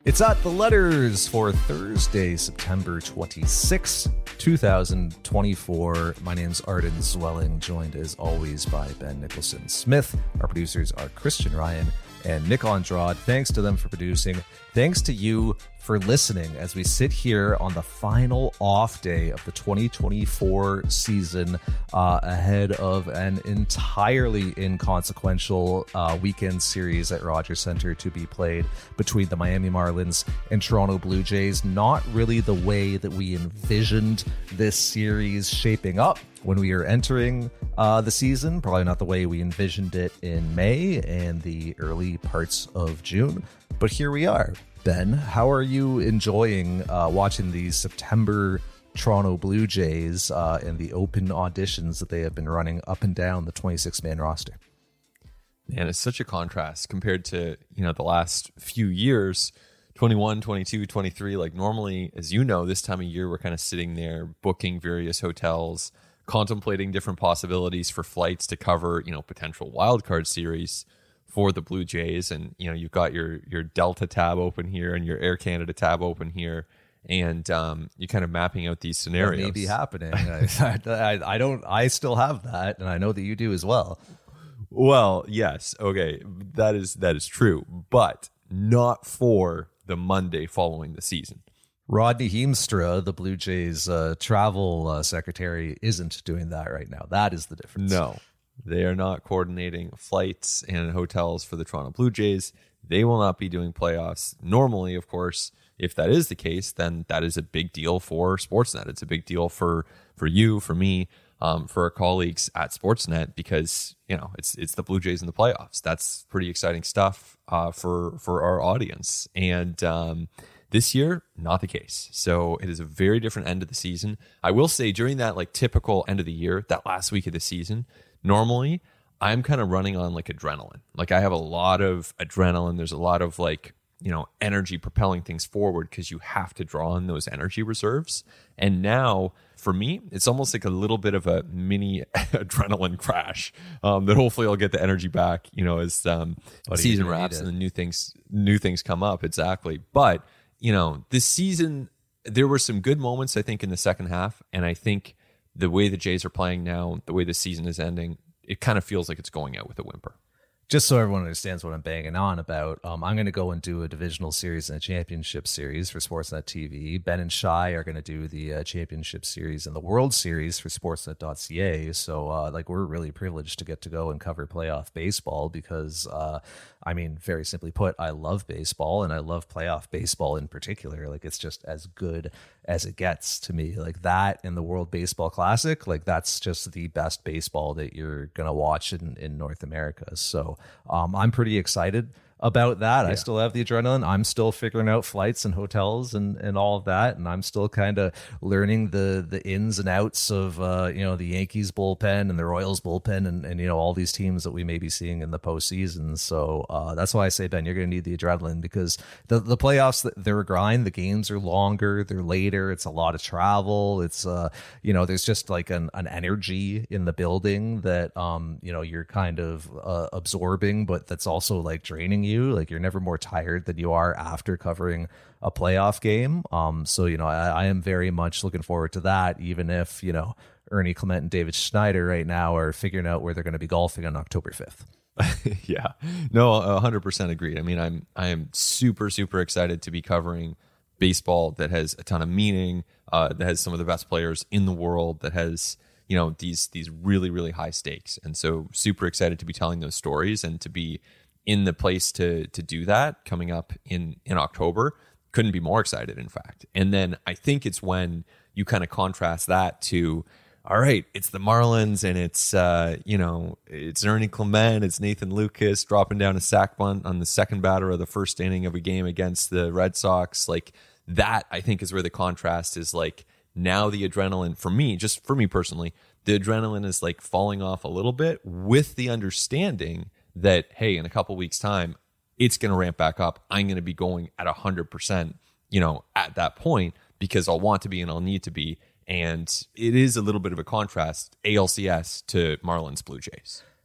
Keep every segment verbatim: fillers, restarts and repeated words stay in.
It's at the letters for Thursday, September twenty-sixth, twenty twenty-four. My name's Arden Zwelling, joined as always by Ben Nicholson Smith. Our producers are Christian Ryan and Nick Andrade. Thanks to them for producing. Thanks to you for listening as we sit here on the final off day of the twenty twenty-four season, uh, ahead of an entirely inconsequential uh, weekend series at Rogers Center to be played between the Miami Marlins and Toronto Blue Jays. Not really the way that we envisioned this series shaping up when we are entering uh, the season. Probably not the way we envisioned it in May and the early parts of June. But here we are. Ben, how are you enjoying uh, watching these September Toronto Blue Jays uh, and the open auditions that they have been running up and down the twenty-six man roster? Man, it's such a contrast compared to, you know, the last few years, twenty-one, twenty-two, twenty-three. Like normally, as you know, this time of year, we're kind of sitting there booking various hotels, contemplating different possibilities for flights to cover, you know, potential wildcard series for the Blue Jays. And, you know, you've got your your Delta tab open here and your Air Canada tab open here. And um, you're kind of mapping out these scenarios. That may be happening. I, I, I don't, I still have that. And I know that you do as well. Well, yes. Okay. That is, that is true, but not for the Monday following the season. Rodney Heemstra, the Blue Jays uh, travel uh, secretary, isn't doing that right now. That is the difference. No. They are not coordinating flights and hotels for the Toronto Blue Jays. They will not be doing playoffs. Normally, of course, if that is the case, then that is a big deal for Sportsnet. It's a big deal for for you, for me, um, for our colleagues at Sportsnet, because you know it's it's the Blue Jays in the playoffs. That's pretty exciting stuff uh, for for our audience. And um, this year, not the case. So it is a very different end of the season. I will say during that like typical end of the year, that last week of the season, normally, I'm kind of running on like adrenaline. Like I have a lot of adrenaline. There's a lot of like, you know, energy propelling things forward because you have to draw on those energy reserves. And now for me, it's almost like a little bit of a mini adrenaline crash um, that hopefully I'll get the energy back, you know, as um, season wraps and the new things, new things come up. Exactly. But, you know, this season, there were some good moments, I think, in the second half. And I think the way the Jays are playing now, the way the season is ending, it kind of feels like it's going out with a whimper. Just so everyone understands what I'm banging on about, um, I'm going to go and do a divisional series and a championship series for Sportsnet T V. Ben and Shai are going to do the uh, championship series and the World Series for Sportsnet dot C A. So, uh, like, we're really privileged to get to go and cover playoff baseball because, uh, I mean, very simply put, I love baseball and I love playoff baseball in particular. Like, it's just as good as it gets to me. Like that and the World Baseball Classic, like that's just the best baseball that you're going to watch in, in North America. So um, I'm pretty excited about that. Yeah. I still have the adrenaline. I'm still figuring out flights and hotels and, and all of that. And I'm still kind of learning the the ins and outs of, uh, you know, the Yankees bullpen and the Royals bullpen and, and, you know, all these teams that we may be seeing in the postseason. So uh, that's why I say, Ben, you're going to need the adrenaline because the, the playoffs, they're a grind. The games are longer. They're later. It's a lot of travel. It's, uh, you know, there's just like an, an energy in the building that, um, you know, you're kind of uh, absorbing, but that's also like draining you. Like you're never more tired than you are after covering a playoff game. Um, so, you know, I, I am very much looking forward to that, even if, you know, Ernie Clement and David Schneider right now are figuring out where they're going to be golfing on October fifth. Yeah, no, one hundred percent agreed. I mean, I'm I am super, super excited to be covering baseball that has a ton of meaning, uh, that has some of the best players in the world, that has, you know, these these really, really high stakes. And so super excited to be telling those stories and to be in the place to to do that coming up in, in October. Couldn't be more excited, in fact. And then I think it's when you kind of contrast that to, all right, it's the Marlins and it's, uh, you know, it's Ernie Clement, it's Nathan Lucas dropping down a sac bunt on the second batter of the first inning of a game against the Red Sox. Like that, I think, is where the contrast is. Like now the adrenaline, for me, just for me personally, the adrenaline is like falling off a little bit with the understanding that, hey, in a couple weeks' time, it's going to ramp back up. I'm going to be going at one hundred percent, you know, at that point because I'll want to be and I'll need to be. And it is a little bit of a contrast, A L C S to Marlins Blue Jays.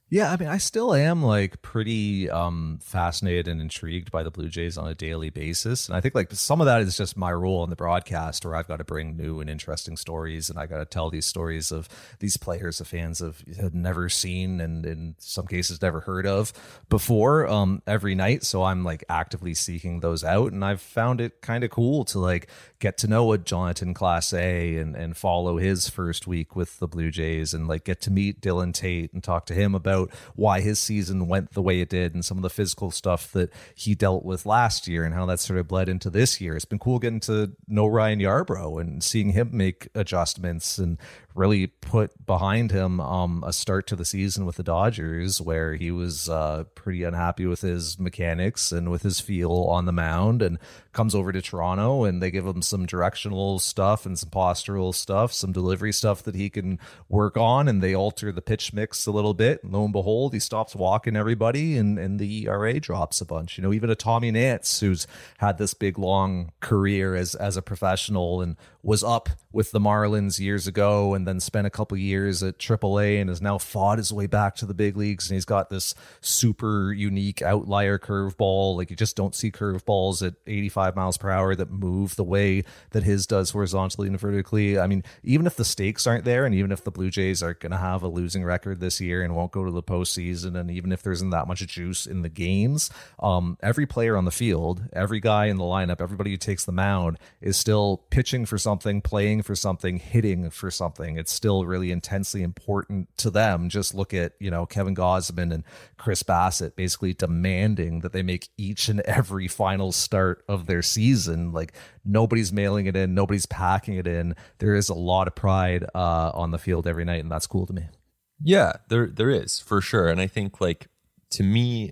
Yeah, I mean, I still am like pretty um, fascinated and intrigued by the Blue Jays on a daily basis. And I think like some of that is just my role in the broadcast where I've got to bring new and interesting stories and I got to tell these stories of these players the fans have, have never seen and in some cases never heard of before um, every night. So I'm like actively seeking those out. And I've found it kind of cool to like get to know a Jonathan Clase and, and follow his first week with the Blue Jays and like get to meet Dylan Tate and talk to him about why his season went the way it did and some of the physical stuff that he dealt with last year and how that sort of bled into this year. It's been cool getting to know Ryan Yarbrough and seeing him make adjustments and really put behind him um, a start to the season with the Dodgers where he was uh, pretty unhappy with his mechanics and with his feel on the mound, and comes over to Toronto and they give him some directional stuff and some postural stuff, some delivery stuff that he can work on, and they alter the pitch mix a little bit. And lo and behold, he stops walking everybody and, and the E R A drops a bunch. You know, even a Tommy Nance, who's had this big long career as as a professional and was up with the Marlins years ago and then spent a couple years at triple A and has now fought his way back to the big leagues. And he's got this super unique outlier curveball. Like you just don't see curveballs at eighty-five miles per hour that move the way that his does horizontally and vertically. I mean, even if the stakes aren't there and even if the Blue Jays are going to have a losing record this year and won't go to the postseason, and even if there isn't that much juice in the games, um, every player on the field, every guy in the lineup, everybody who takes the mound is still pitching for something, playing for something, hitting for something. It's still really intensely important to them. Just look at, you know, Kevin Gausman and Chris Bassett basically demanding that they make each and every final start of their season. Like nobody's mailing it in, nobody's packing it in. There is a lot of pride uh, on the field every night, and that's cool to me. Yeah, there there is for sure. And I think like to me,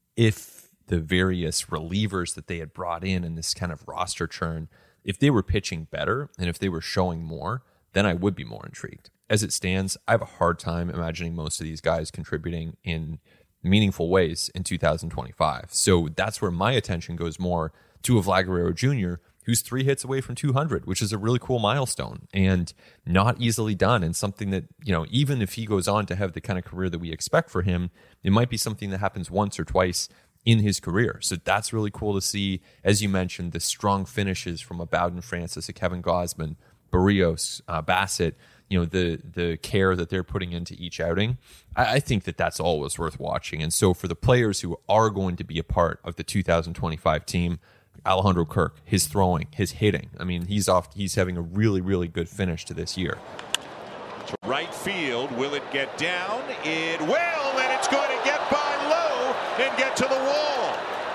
if the various relievers that they had brought in in this kind of roster churn, if they were pitching better and if they were showing more, then I would be more intrigued. As it stands, I have a hard time imagining most of these guys contributing in meaningful ways in two thousand twenty-five. So that's where my attention goes more to a Vlad Guerrero Junior, who's three hits away from two hundred, which is a really cool milestone and not easily done. And something that, you know, even if he goes on to have the kind of career that we expect for him, it might be something that happens once or twice in his career. So that's really cool to see. As you mentioned, the strong finishes from a Bowden Francis, a Kevin Gausman, Barrios, uh, Bassett, you know, the the care that they're putting into each outing. I, I think that that's always worth watching. And so for the players who are going to be a part of the two thousand twenty-five team, Alejandro Kirk, his throwing, his hitting. I mean, he's off. He's having a really, really good finish to this year. To right field, will it get down? It will, and it's going to get by low and get to the wall.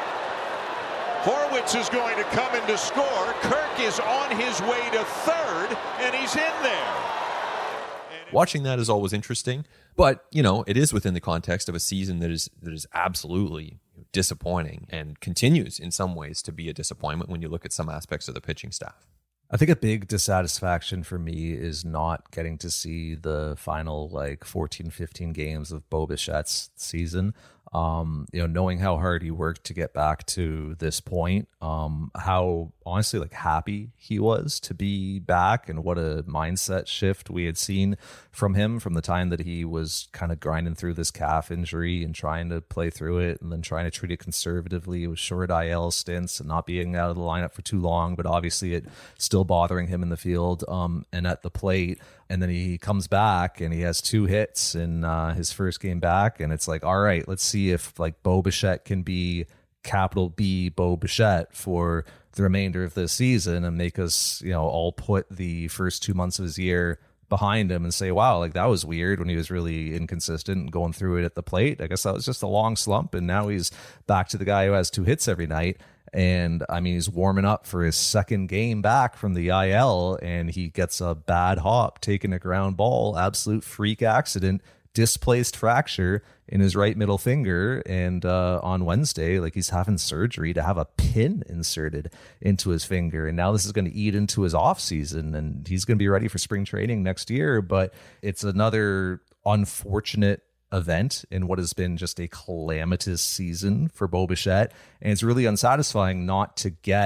Horwitz is going to come in to score. Kirk is on his way to third, and he's in there. Watching that is always interesting, but you know, it is within the context of a season that is that is absolutely disappointing and continues in some ways to be a disappointment when you look at some aspects of the pitching staff. I think a big dissatisfaction for me is not getting to see the final like fourteen, fifteen games of Bo Bichette's season. Um, you know, knowing how hard he worked to get back to this point, um, how honestly like happy he was to be back, and what a mindset shift we had seen from him from the time that he was kind of grinding through this calf injury and trying to play through it and then trying to treat it conservatively with short I L stints and not being out of the lineup for too long, but obviously it still bothering him in the field um, and at the plate. And then he comes back and he has two hits in uh, his first game back. And it's like, all right, let's see if like Bo Bichette can be capital B Bo Bichette for the remainder of this season and make us, you know, all put the first two months of his year behind him and say, wow, like that was weird when he was really inconsistent and going through it at the plate. I guess that was just a long slump. And now he's back to the guy who has two hits every night. And I mean, he's warming up for his second game back from the I L, and he gets a bad hop, taking a ground ball, absolute freak accident, displaced fracture in his right middle finger. And uh, on Wednesday, like he's having surgery to have a pin inserted into his finger. And now this is going to eat into his off season, and he's going to be ready for spring training next year. But it's another unfortunate event in what has been just a calamitous season for Bo Bichette. And it's really unsatisfying not to get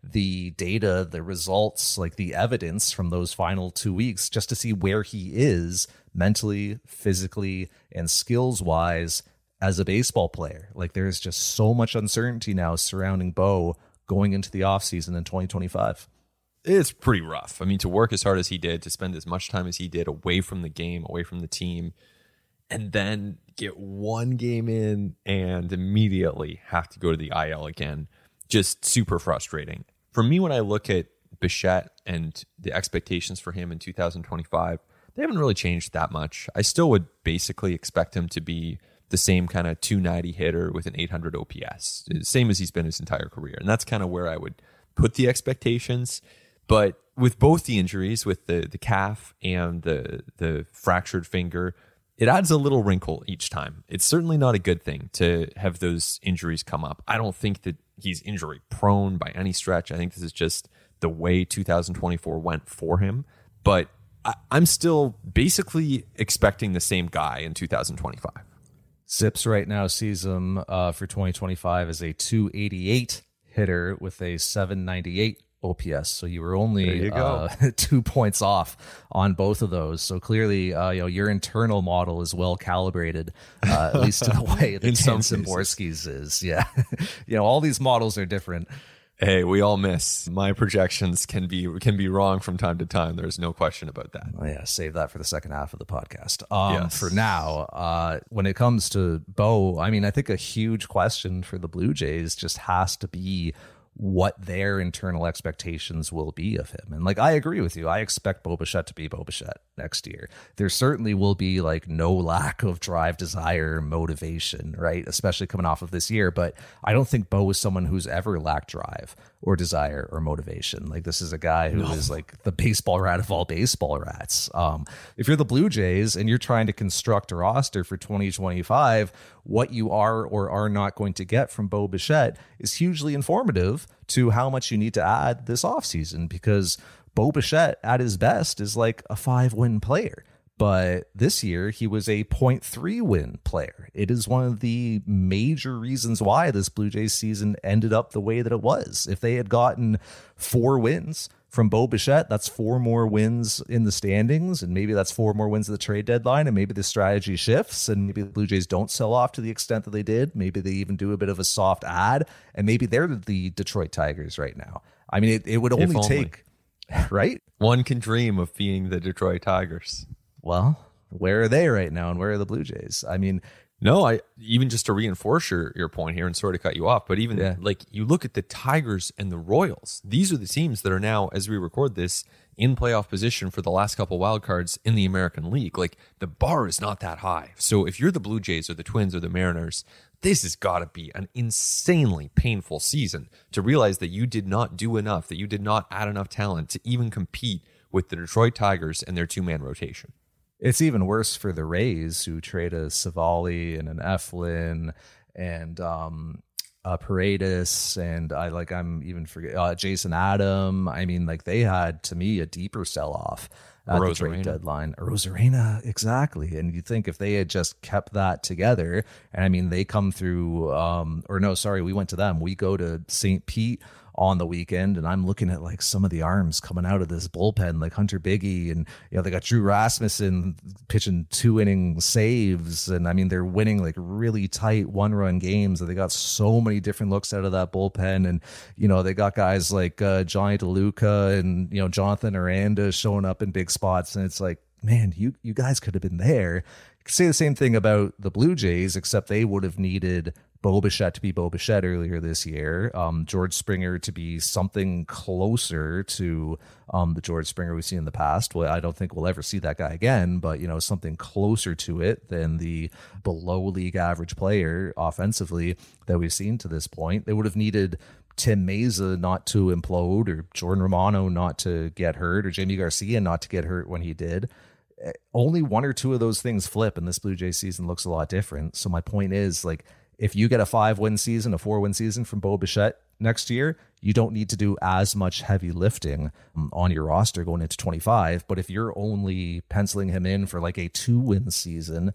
the data, the results, like the evidence from those final two weeks, just to see where he is mentally, physically, and skills wise as a baseball player. Like there's just so much uncertainty now surrounding Bo going into the offseason in twenty twenty-five. It's pretty rough. I mean, to work as hard as he did, to spend as much time as he did away from the game, away from the team, and then get one game in and immediately have to go to the I L again. Just super frustrating. For me, when I look at Bichette and the expectations for him in two thousand twenty-five, they haven't really changed that much. I still would basically expect him to be the same kind of two ninety hitter with an eight hundred O P S, same as he's been his entire career. And that's kind of where I would put the expectations. But with both the injuries, with the the calf and the the fractured finger, it adds a little wrinkle each time. It's certainly not a good thing to have those injuries come up. I don't think that he's injury prone by any stretch. I think this is just the way two thousand twenty-four went for him. But I, I'm still basically expecting the same guy in two thousand twenty-five. Zips right now sees him uh, for twenty twenty-five as a two eighty-eight hitter with a seven ninety-eight O P S. So you were only you uh, two points off on both of those. So clearly, uh, you know, your internal model is well calibrated, uh, at least in the way that Dan Szymborski's is. Yeah, you know, all these models are different. Hey, we all miss. My projections can be can be wrong from time to time. There's no question about that. Oh, yeah, save that for the second half of the podcast. Um, yes. For now, uh, when it comes to Bo, I mean, I think a huge question for the Blue Jays just has to be what their internal expectations will be of him. And like, I agree with you. I expect Bo Bichette to be Bo Bichette next year. There certainly will be like no lack of drive, desire, motivation, right? Especially coming off of this year. But I don't think Bo is someone who's ever lacked drive or desire or motivation. Like this is a guy who no. is like the baseball rat of all baseball rats. Um, if you're the Blue Jays and you're trying to construct a roster for twenty twenty-five, what you are or are not going to get from Bo Bichette is hugely informative to how much you need to add this offseason, because Bo Bichette at his best is like a five win player. But this year he was a point three win player. It is one of the major reasons why this Blue Jays season ended up the way that it was. If they had gotten four wins from Bo Bichette, that's four more wins in the standings, and maybe that's four more wins at the trade deadline, and maybe the strategy shifts, and maybe the Blue Jays don't sell off to the extent that they did. Maybe they even do a bit of a soft ad, and maybe they're the Detroit Tigers right now. I mean, it, it would only, only take, right? One can dream of being the Detroit Tigers. Well, where are they right now, and where are the Blue Jays? I mean, no, I even just to reinforce your, your point here and sort of cut you off, but even yeah. like you look at the Tigers and the Royals, these are the teams that are now, as we record this, in playoff position for the last couple wild cards in the American League. Like the bar is not that high. So if you're the Blue Jays or the Twins or the Mariners, this has got to be an insanely painful season to realize that you did not do enough, that you did not add enough talent to even compete with the Detroit Tigers and their two-man rotation. It's even worse for the Rays, who trade a Savali and an Eflin and um, a Paredes, and I like I'm even forget uh, Jason Adam. I mean, like they had to me a deeper sell off at the trade deadline. Rosarena, exactly. And you think if they had just kept that together, and I mean they come through, um, or no, sorry, we went to them. We go to Saint Pete on the weekend, and I'm looking at like some of the arms coming out of this bullpen, like Hunter Biggie, and you know they got Drew Rasmussen pitching two inning saves, and I mean they're winning like really tight one run games, and they got so many different looks out of that bullpen, and you know they got guys like uh, Johnny DeLuca and you know Jonathan Aranda showing up in big spots, and it's like, man, you you guys could have been there. You could say the same thing about the Blue Jays, except they would have needed Bo Bichette to be Bo Bichette earlier this year, um, George Springer to be something closer to um, the George Springer we've seen in the past. Well, I don't think we'll ever see that guy again, but you know something closer to it than the below league average player offensively that we've seen to this point. They would have needed Tim Meza not to implode, or Jordan Romano not to get hurt, or Jamie Garcia not to get hurt when he did. Only one or two of those things flip, and this Blue Jays season looks a lot different. So my point is, like, if you get a five-win season, a four-win season from Bo Bichette next year, you don't need to do as much heavy lifting on your roster going into twenty-five. But if you're only penciling him in for like a two-win season,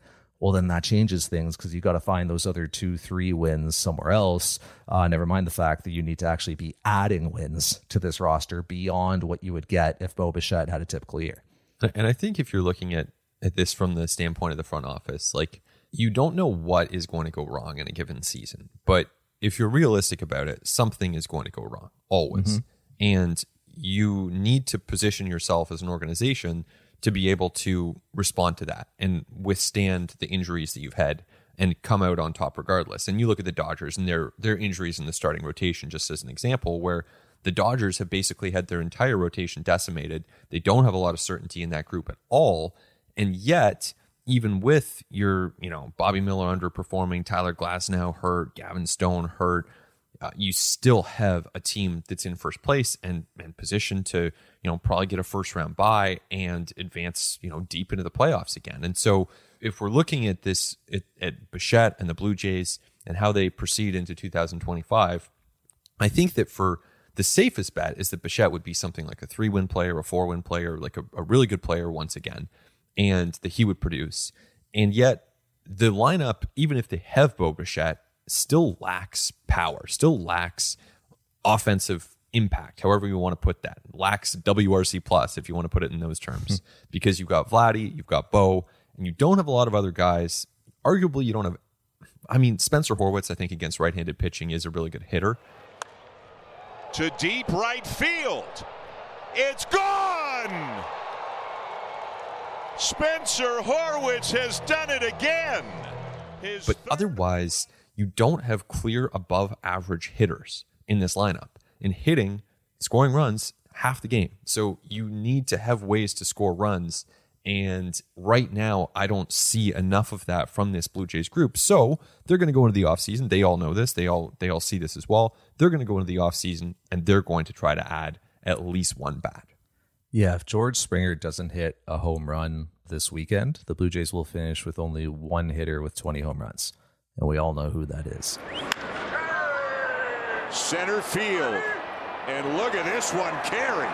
well, then that changes things because you got to find those other two, three wins somewhere else. Uh, never mind the fact that you need to actually be adding wins to this roster beyond what you would get if Bo Bichette had a typical year. And I think if you're looking at, at this from the standpoint of the front office, like you don't know what is going to go wrong in a given season. But if you're realistic about it, something is going to go wrong always. Mm-hmm. And you need to position yourself as an organization to be able to respond to that and withstand the injuries that you've had and come out on top regardless. And you look at the Dodgers and their their injuries in the starting rotation, just as an example, where the Dodgers have basically had their entire rotation decimated. They don't have a lot of certainty in that group at all. And yet, even with your, you know, Bobby Miller underperforming, Tyler Glasnow hurt, Gavin Stone hurt, Uh, you still have a team that's in first place and, and positioned to, you know, probably get a first round bye and advance, you know, deep into the playoffs again. And so if we're looking at this at, at Bichette and the Blue Jays and how they proceed into two thousand twenty-five, I think that for the safest bet is that Bichette would be something like a three win player, a four win player, like a, a really good player once again, and that he would produce. And yet the lineup, even if they have Bo Bichette, still lacks power, still lacks offensive impact, however you want to put that. Lacks W R C plus, if you want to put it in those terms. Because you've got Vladdy, you've got Bo, and you don't have a lot of other guys. Arguably, you don't have... I mean, Spencer Horwitz, I think, against right-handed pitching is a really good hitter. To deep right field. It's gone! Spencer Horwitz has done it again. His but otherwise... you don't have clear above average hitters in this lineup. In hitting, scoring runs, half the game. So you need to have ways to score runs. And right now, I don't see enough of that from this Blue Jays group. So they're going to go into the offseason. They all know this. They all they all see this as well. They're going to go into the offseason, and they're going to try to add at least one bat. Yeah, if George Springer doesn't hit a home run this weekend, the Blue Jays will finish with only one hitter with twenty home runs. And we all know who that is. Center field. And look at this one carry.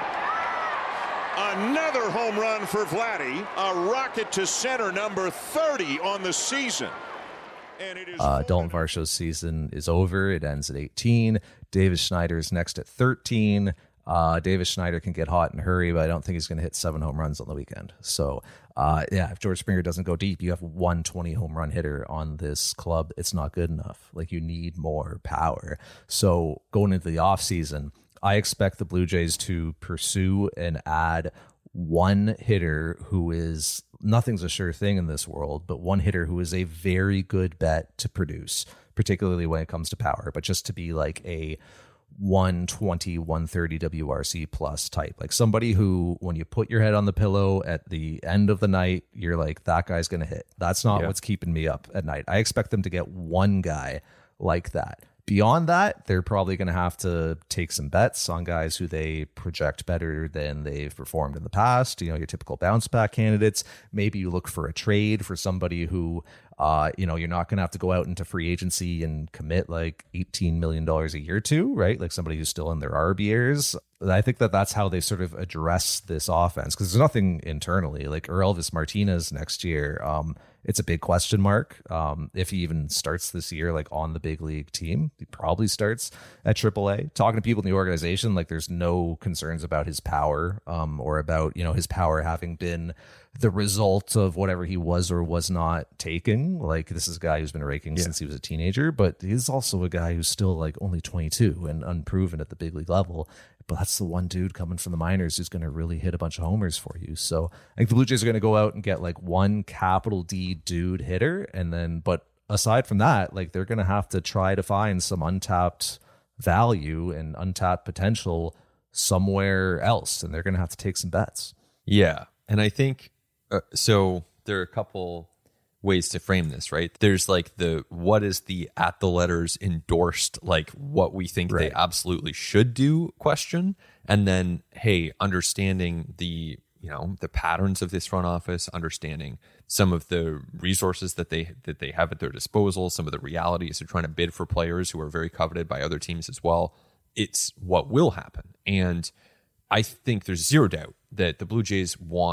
Another home run for Vladdy. A rocket to center, number thirty on the season. And it is uh, Dalton Varsho's season is over. It ends at eighteen. Davis Schneider's next at thirteen. Uh, Davis Schneider can get hot and hurry, but I don't think he's going to hit seven home runs on the weekend. So, uh, yeah, if George Springer doesn't go deep, you have one twenty home run hitter on this club. It's not good enough. Like, you need more power. So going into the offseason, I expect the Blue Jays to pursue and add one hitter who is, nothing's a sure thing in this world, but one hitter who is a very good bet to produce, particularly when it comes to power, but just to be like a one twenty, one thirty W R C plus type, like somebody who, when you put your head on the pillow at the end of the night, you're like, that guy's going to hit. That's not yeah. what's keeping me up at night. I expect them to get one guy like that. Beyond that, they're probably going to have to take some bets on guys who they project better than they've performed in the past. You know, your typical bounce back candidates. Maybe you look for a trade for somebody who, uh, you know, you're not going to have to go out into free agency and commit like eighteen million dollars a year to, right? Like somebody who's still in their R B years. I think that that's how they sort of address this offense, because there's nothing internally. Like Elvis Martinez next year, um, it's a big question mark. Um, if he even starts this year, like on the big league team, he probably starts at triple A. Talking to people in the organization, like there's no concerns about his power, um, or about, you know, his power having been the result of whatever he was or was not taking. Like, this is a guy who's been raking yeah. since he was a teenager, but he's also a guy who's still like only twenty-two and unproven at the big league level. But that's the one dude coming from the minors who's going to really hit a bunch of homers for you. So I think the Blue Jays are going to go out and get like one capital D dude hitter. And then, but aside from that, like they're going to have to try to find some untapped value and untapped potential somewhere else. And they're going to have to take some bets. Yeah. And I think, uh, so there are a couple ways to frame this, right? There's like the, what is the at the letters endorsed, like what we think right. they absolutely should do question. And then, hey, understanding the, you know, the patterns of this front office, understanding some of the resources that they, that they have at their disposal, some of the realities of trying to bid for players who are very coveted by other teams as well. It's what will happen. And I think there's zero doubt that the Blue Jays want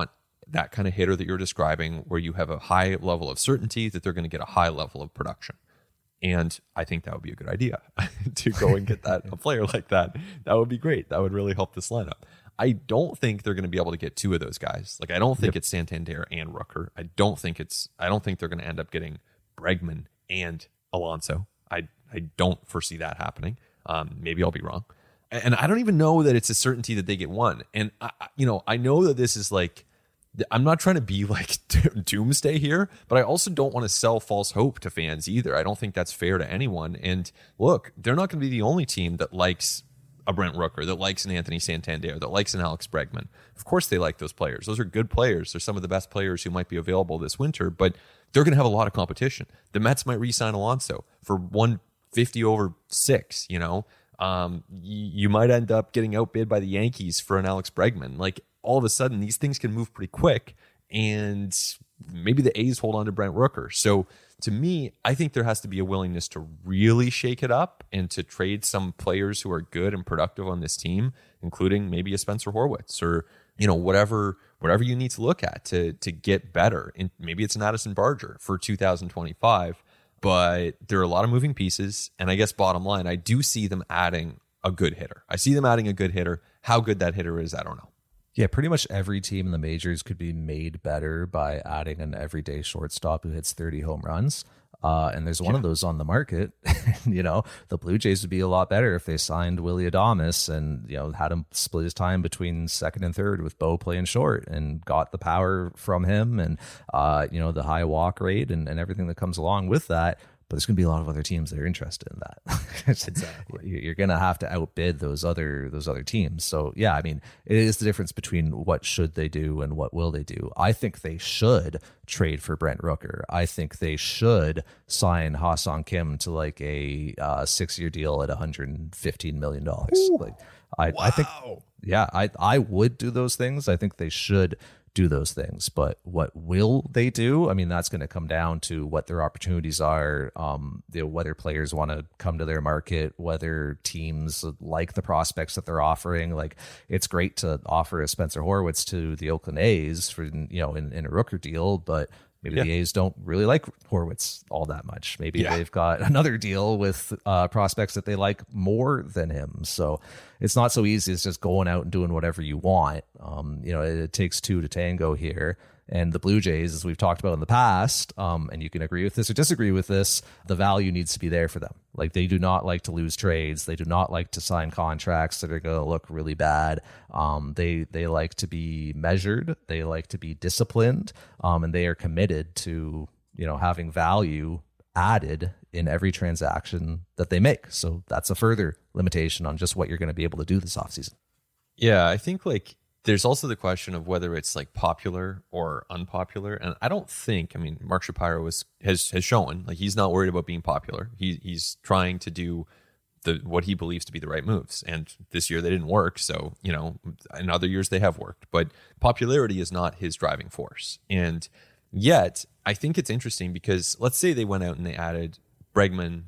that kind of hitter that you're describing, where you have a high level of certainty that they're going to get a high level of production. And I think that would be a good idea to go and get that a player like that. That would be great. That would really help this lineup. I don't think they're going to be able to get two of those guys. Like, I don't think yep. it's Santander and Rooker. I don't think it's. I don't think they're going to end up getting Bregman and Alonso. I I don't foresee that happening. Um, maybe I'll be wrong. And I don't even know that it's a certainty that they get one. And I, you know, I know that this is like, I'm not trying to be like doomsday here, but I also don't want to sell false hope to fans either. I don't think that's fair to anyone. And look, they're not going to be the only team that likes a Brent Rooker, that likes an Anthony Santander, that likes an Alex Bregman. Of course they like those players. Those are good players. They're some of the best players who might be available this winter, but they're going to have a lot of competition. The Mets might re-sign Alonso for one fifty over six, you know. Um, you, you might end up getting outbid by the Yankees for an Alex Bregman. Like, all of a sudden, these things can move pretty quick, and maybe the A's hold on to Brent Rooker. So to me, I think there has to be a willingness to really shake it up and to trade some players who are good and productive on this team, including maybe a Spencer Horwitz or, you know, whatever whatever you need to look at to to get better. And maybe it's an Addison Barger for two thousand twenty-five, but there are a lot of moving pieces. And I guess bottom line, I do see them adding a good hitter. I see them adding a good hitter. How good that hitter is, I don't know. Yeah, pretty much every team in the majors could be made better by adding an everyday shortstop who hits thirty home runs. Uh, and there's one yeah. of those on the market. You know, the Blue Jays would be a lot better if they signed Willy Adames and, you know, had him split his time between second and third with Bo playing short and got the power from him and, uh, you know, the high walk rate and, and everything that comes along with that. But there's going to be a lot of other teams that are interested in that. Exactly. You're going to have to outbid those other those other teams. So, yeah, I mean, it is the difference between what should they do and what will they do. I think they should trade for Brent Rooker. I think they should sign Ha-Seong Kim to like a uh, six-year deal at one hundred fifteen million dollars. Like, I, wow. I think, yeah, I, I would do those things. I think they should do those things, but what will they do? I mean, that's going to come down to what their opportunities are, um, you know, whether players want to come to their market, whether teams like the prospects that they're offering. Like, it's great to offer a Spencer Horwitz to the Oakland A's for, you know, in, in a Rooker deal, but maybe yeah. the A's don't really like Horwitz all that much. Maybe yeah. they've got another deal with uh, prospects that they like more than him. So it's not so easy as just going out and doing whatever you want. Um, you know, it, it takes two to tango here. And the Blue Jays, as we've talked about in the past, um, and you can agree with this or disagree with this, the value needs to be there for them. Like, they do not like to lose trades. They do not like to sign contracts that are going to look really bad. Um, they they like to be measured. They like to be disciplined, um, and they are committed to, you know, having value added in every transaction that they make. So that's a further limitation on just what you're going to be able to do this offseason. Yeah, I think like there's also the question of whether it's like popular or unpopular. And I don't think, I mean, Mark Shapiro was, has has shown like he's not worried about being popular. He, he's trying to do the what he believes to be the right moves. And this year they didn't work. So, you know, in other years they have worked. But popularity is not his driving force. And yet, I think it's interesting because let's say they went out and they added Bregman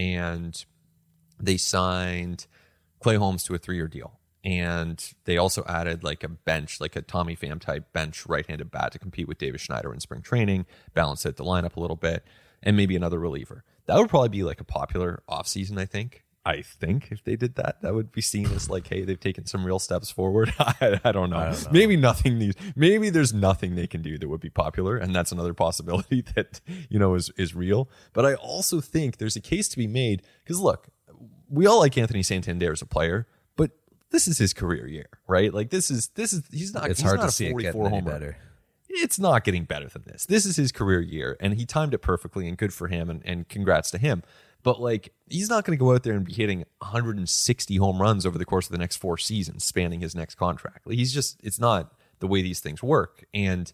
and they signed Clay Holmes to a three-year deal. And they also added like a bench, like a Tommy Pham type bench right-handed bat to compete with Davis Schneider in spring training, balance out the lineup a little bit, and maybe another reliever. That would probably be like a popular offseason, I think. I think if they did that, that would be seen as like, hey, they've taken some real steps forward. I, I, don't know. I don't know. Maybe nothing. Needs, maybe there's nothing they can do that would be popular, and that's another possibility that, you know, is is real. But I also think there's a case to be made because look, we all like Anthony Santander as a player, but this is his career year, right? Like this is this is he's not. It's he's hard not to see it getting any better. It's not getting better than this. This is his career year, and he timed it perfectly, and good for him, and, and congrats to him. But like, he's not going to go out there and be hitting one hundred sixty home runs over the course of the next four seasons, spanning his next contract. Like, he's just, it's not the way these things work. And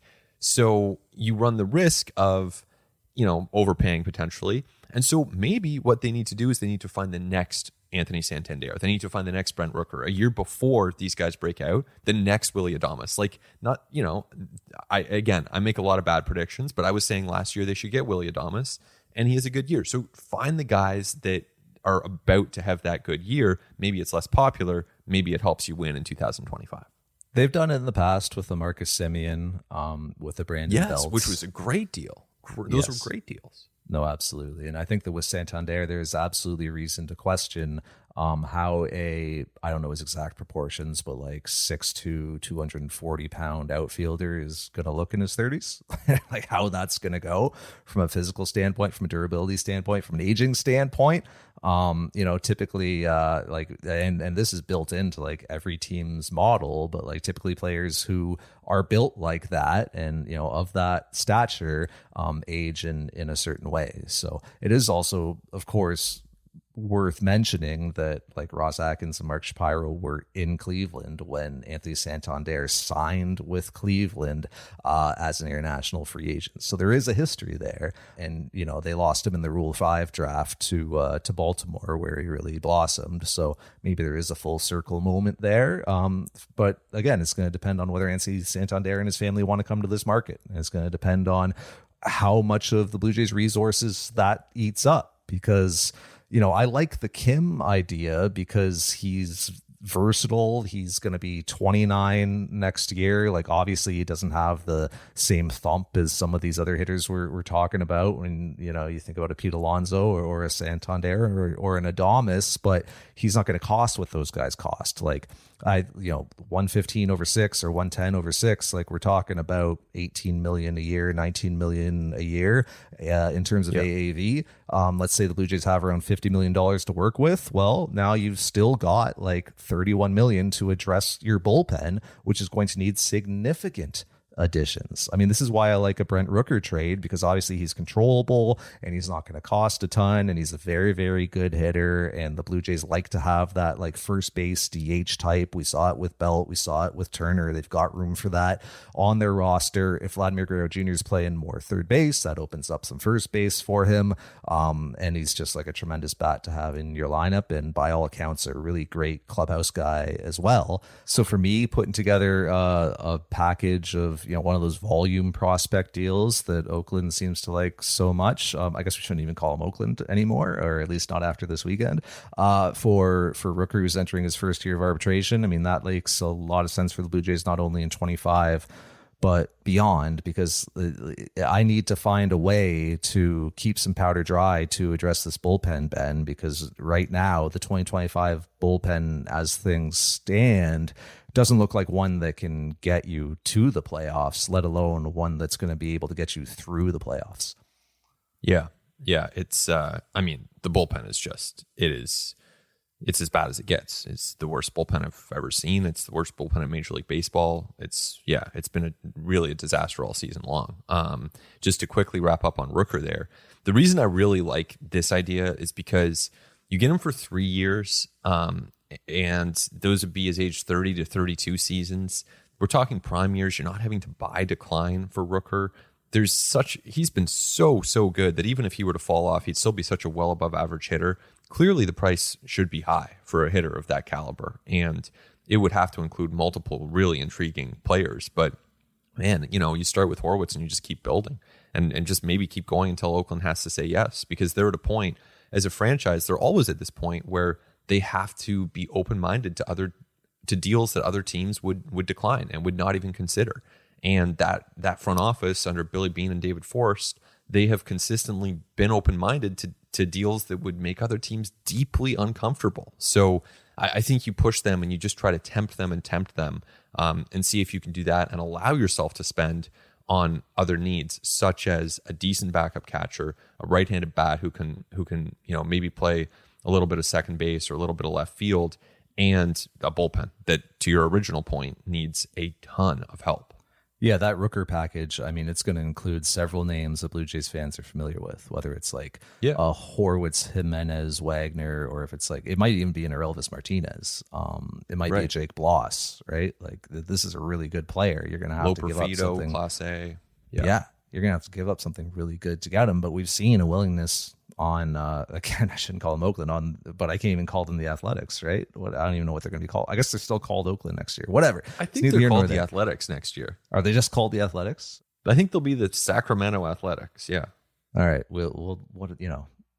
so you run the risk of, you know, overpaying potentially. And so maybe what they need to do is they need to find the next Anthony Santander. They need to find the next Brent Rooker a year before these guys break out, the next Willy Adames. Like, not, you know, I, again, I make a lot of bad predictions, but I was saying last year they should get Willy Adames. And he has a good year. So find the guys that are about to have that good year. Maybe it's less popular. Maybe it helps you win in two thousand twenty-five. They've done it in the past with the Marcus Semien, um, with the Brandon yes, Belts. which was a great deal. Those Yes. were great deals. No, absolutely. And I think that with Santander, there's absolutely reason to question um, how a, I don't know his exact proportions, but like six to two hundred forty pound outfielder is going to look in his thirties. Like how that's going to go from a physical standpoint, from a durability standpoint, from an aging standpoint. Um, you know, typically, uh, like, and, and this is built into like every team's model, but like typically players who are built like that and, you know, of that stature, um, age in, in a certain way. So it is also, of course, worth mentioning that like Ross Atkins and Mark Shapiro were in Cleveland when Anthony Santander signed with Cleveland uh, as an international free agent. So there is a history there. And, you know, they lost him in the Rule five draft to uh, to Baltimore where he really blossomed. So maybe there is a full circle moment there. Um, but again, it's going to depend on whether Anthony Santander and his family want to come to this market. And it's going to depend on how much of the Blue Jays resources that eats up, because you know, I like the Kim idea because he's versatile. He's going to be twenty-nine next year. Like, obviously, he doesn't have the same thump as some of these other hitters we're, we're talking about. When, you know, you think about a Pete Alonso or, or a Santander or, or an Adames, but he's not going to cost what those guys cost. Like, I, you know, one fifteen over six or one ten over six, like we're talking about eighteen million a year, nineteen million a year uh, in terms of yep. A A V. Um, let's say the Blue Jays have around fifty million dollars to work with. Well, now you've still got like thirty-one million to address your bullpen, which is going to need significant additions. I mean, this is why I like a Brent Rooker trade, because obviously he's controllable and he's not going to cost a ton, and he's a very, very good hitter. And the Blue Jays like to have that like first base D H type. We saw it with Belt. We saw it with Turner. They've got room for that on their roster. If Vladimir Guerrero Junior is playing more third base, that opens up some first base for him. Um, and he's just like a tremendous bat to have in your lineup. And by all accounts, a really great clubhouse guy as well. So for me, putting together uh, a package of, you know, one of those volume prospect deals that Oakland seems to like so much. Um, I guess we shouldn't even call him Oakland anymore, or at least not after this weekend. Uh, for for Rooker, who's entering his first year of arbitration, I mean, that makes a lot of sense for the Blue Jays, not only in twenty-five, but beyond, because I need to find a way to keep some powder dry to address this bullpen, Ben, because right now the twenty twenty-five bullpen, as things stand, doesn't look like one that can get you to the playoffs, let alone one that's going to be able to get you through the playoffs. Yeah. Yeah. It's, uh, I mean, the bullpen is just, it is, it's as bad as it gets. It's the worst bullpen I've ever seen. It's the worst bullpen in Major League Baseball. It's, yeah, it's been a really a disaster all season long. Um, just to quickly wrap up on Rooker there, the reason I really like this idea is because you get him for three years, um, and those would be his age thirty to thirty-two seasons. We're talking prime years. You're not having to buy decline for Rooker. There's such, he's been so, so good that even if he were to fall off, he'd still be such a well above average hitter. Clearly the price should be high for a hitter of that caliber, and it would have to include multiple really intriguing players. But man, you know, you start with Horwitz and you just keep building and, and just maybe keep going until Oakland has to say yes, because they're at a point as a franchise, they're always at this point where they have to be open-minded to other to deals that other teams would would decline and would not even consider. And that that front office under Billy Beane and David Forst, they have consistently been open-minded to to deals that would make other teams deeply uncomfortable. So I, I think you push them and you just try to tempt them and tempt them um, and see if you can do that and allow yourself to spend on other needs, such as a decent backup catcher, a right-handed bat who can who can you know maybe play a little bit of second base or a little bit of left field, and a bullpen that, to your original point, needs a ton of help. Yeah, that Rooker package, I mean, it's going to include several names that Blue Jays fans are familiar with, whether it's like yeah. a Horwitz, Jimenez, Wagner, or if it's like, it might even be an Elvis Martinez. Um, it might right. be a Jake Bloss, right? Like, this is a really good player. You're going to have Loper to give up something. Class A. Yeah. yeah, you're going to have to give up something really good to get him. But we've seen a willingness on, uh, again, I shouldn't call them Oakland, on, but I can't even call them the Athletics, right? What I don't even know what they're going to be called. I guess they're still called Oakland next year. Whatever. I think they're called the Athletics next year. Are they just called the Athletics? I think they'll be the Sacramento Athletics. Yeah. All right. We'll, we'll, what, you know,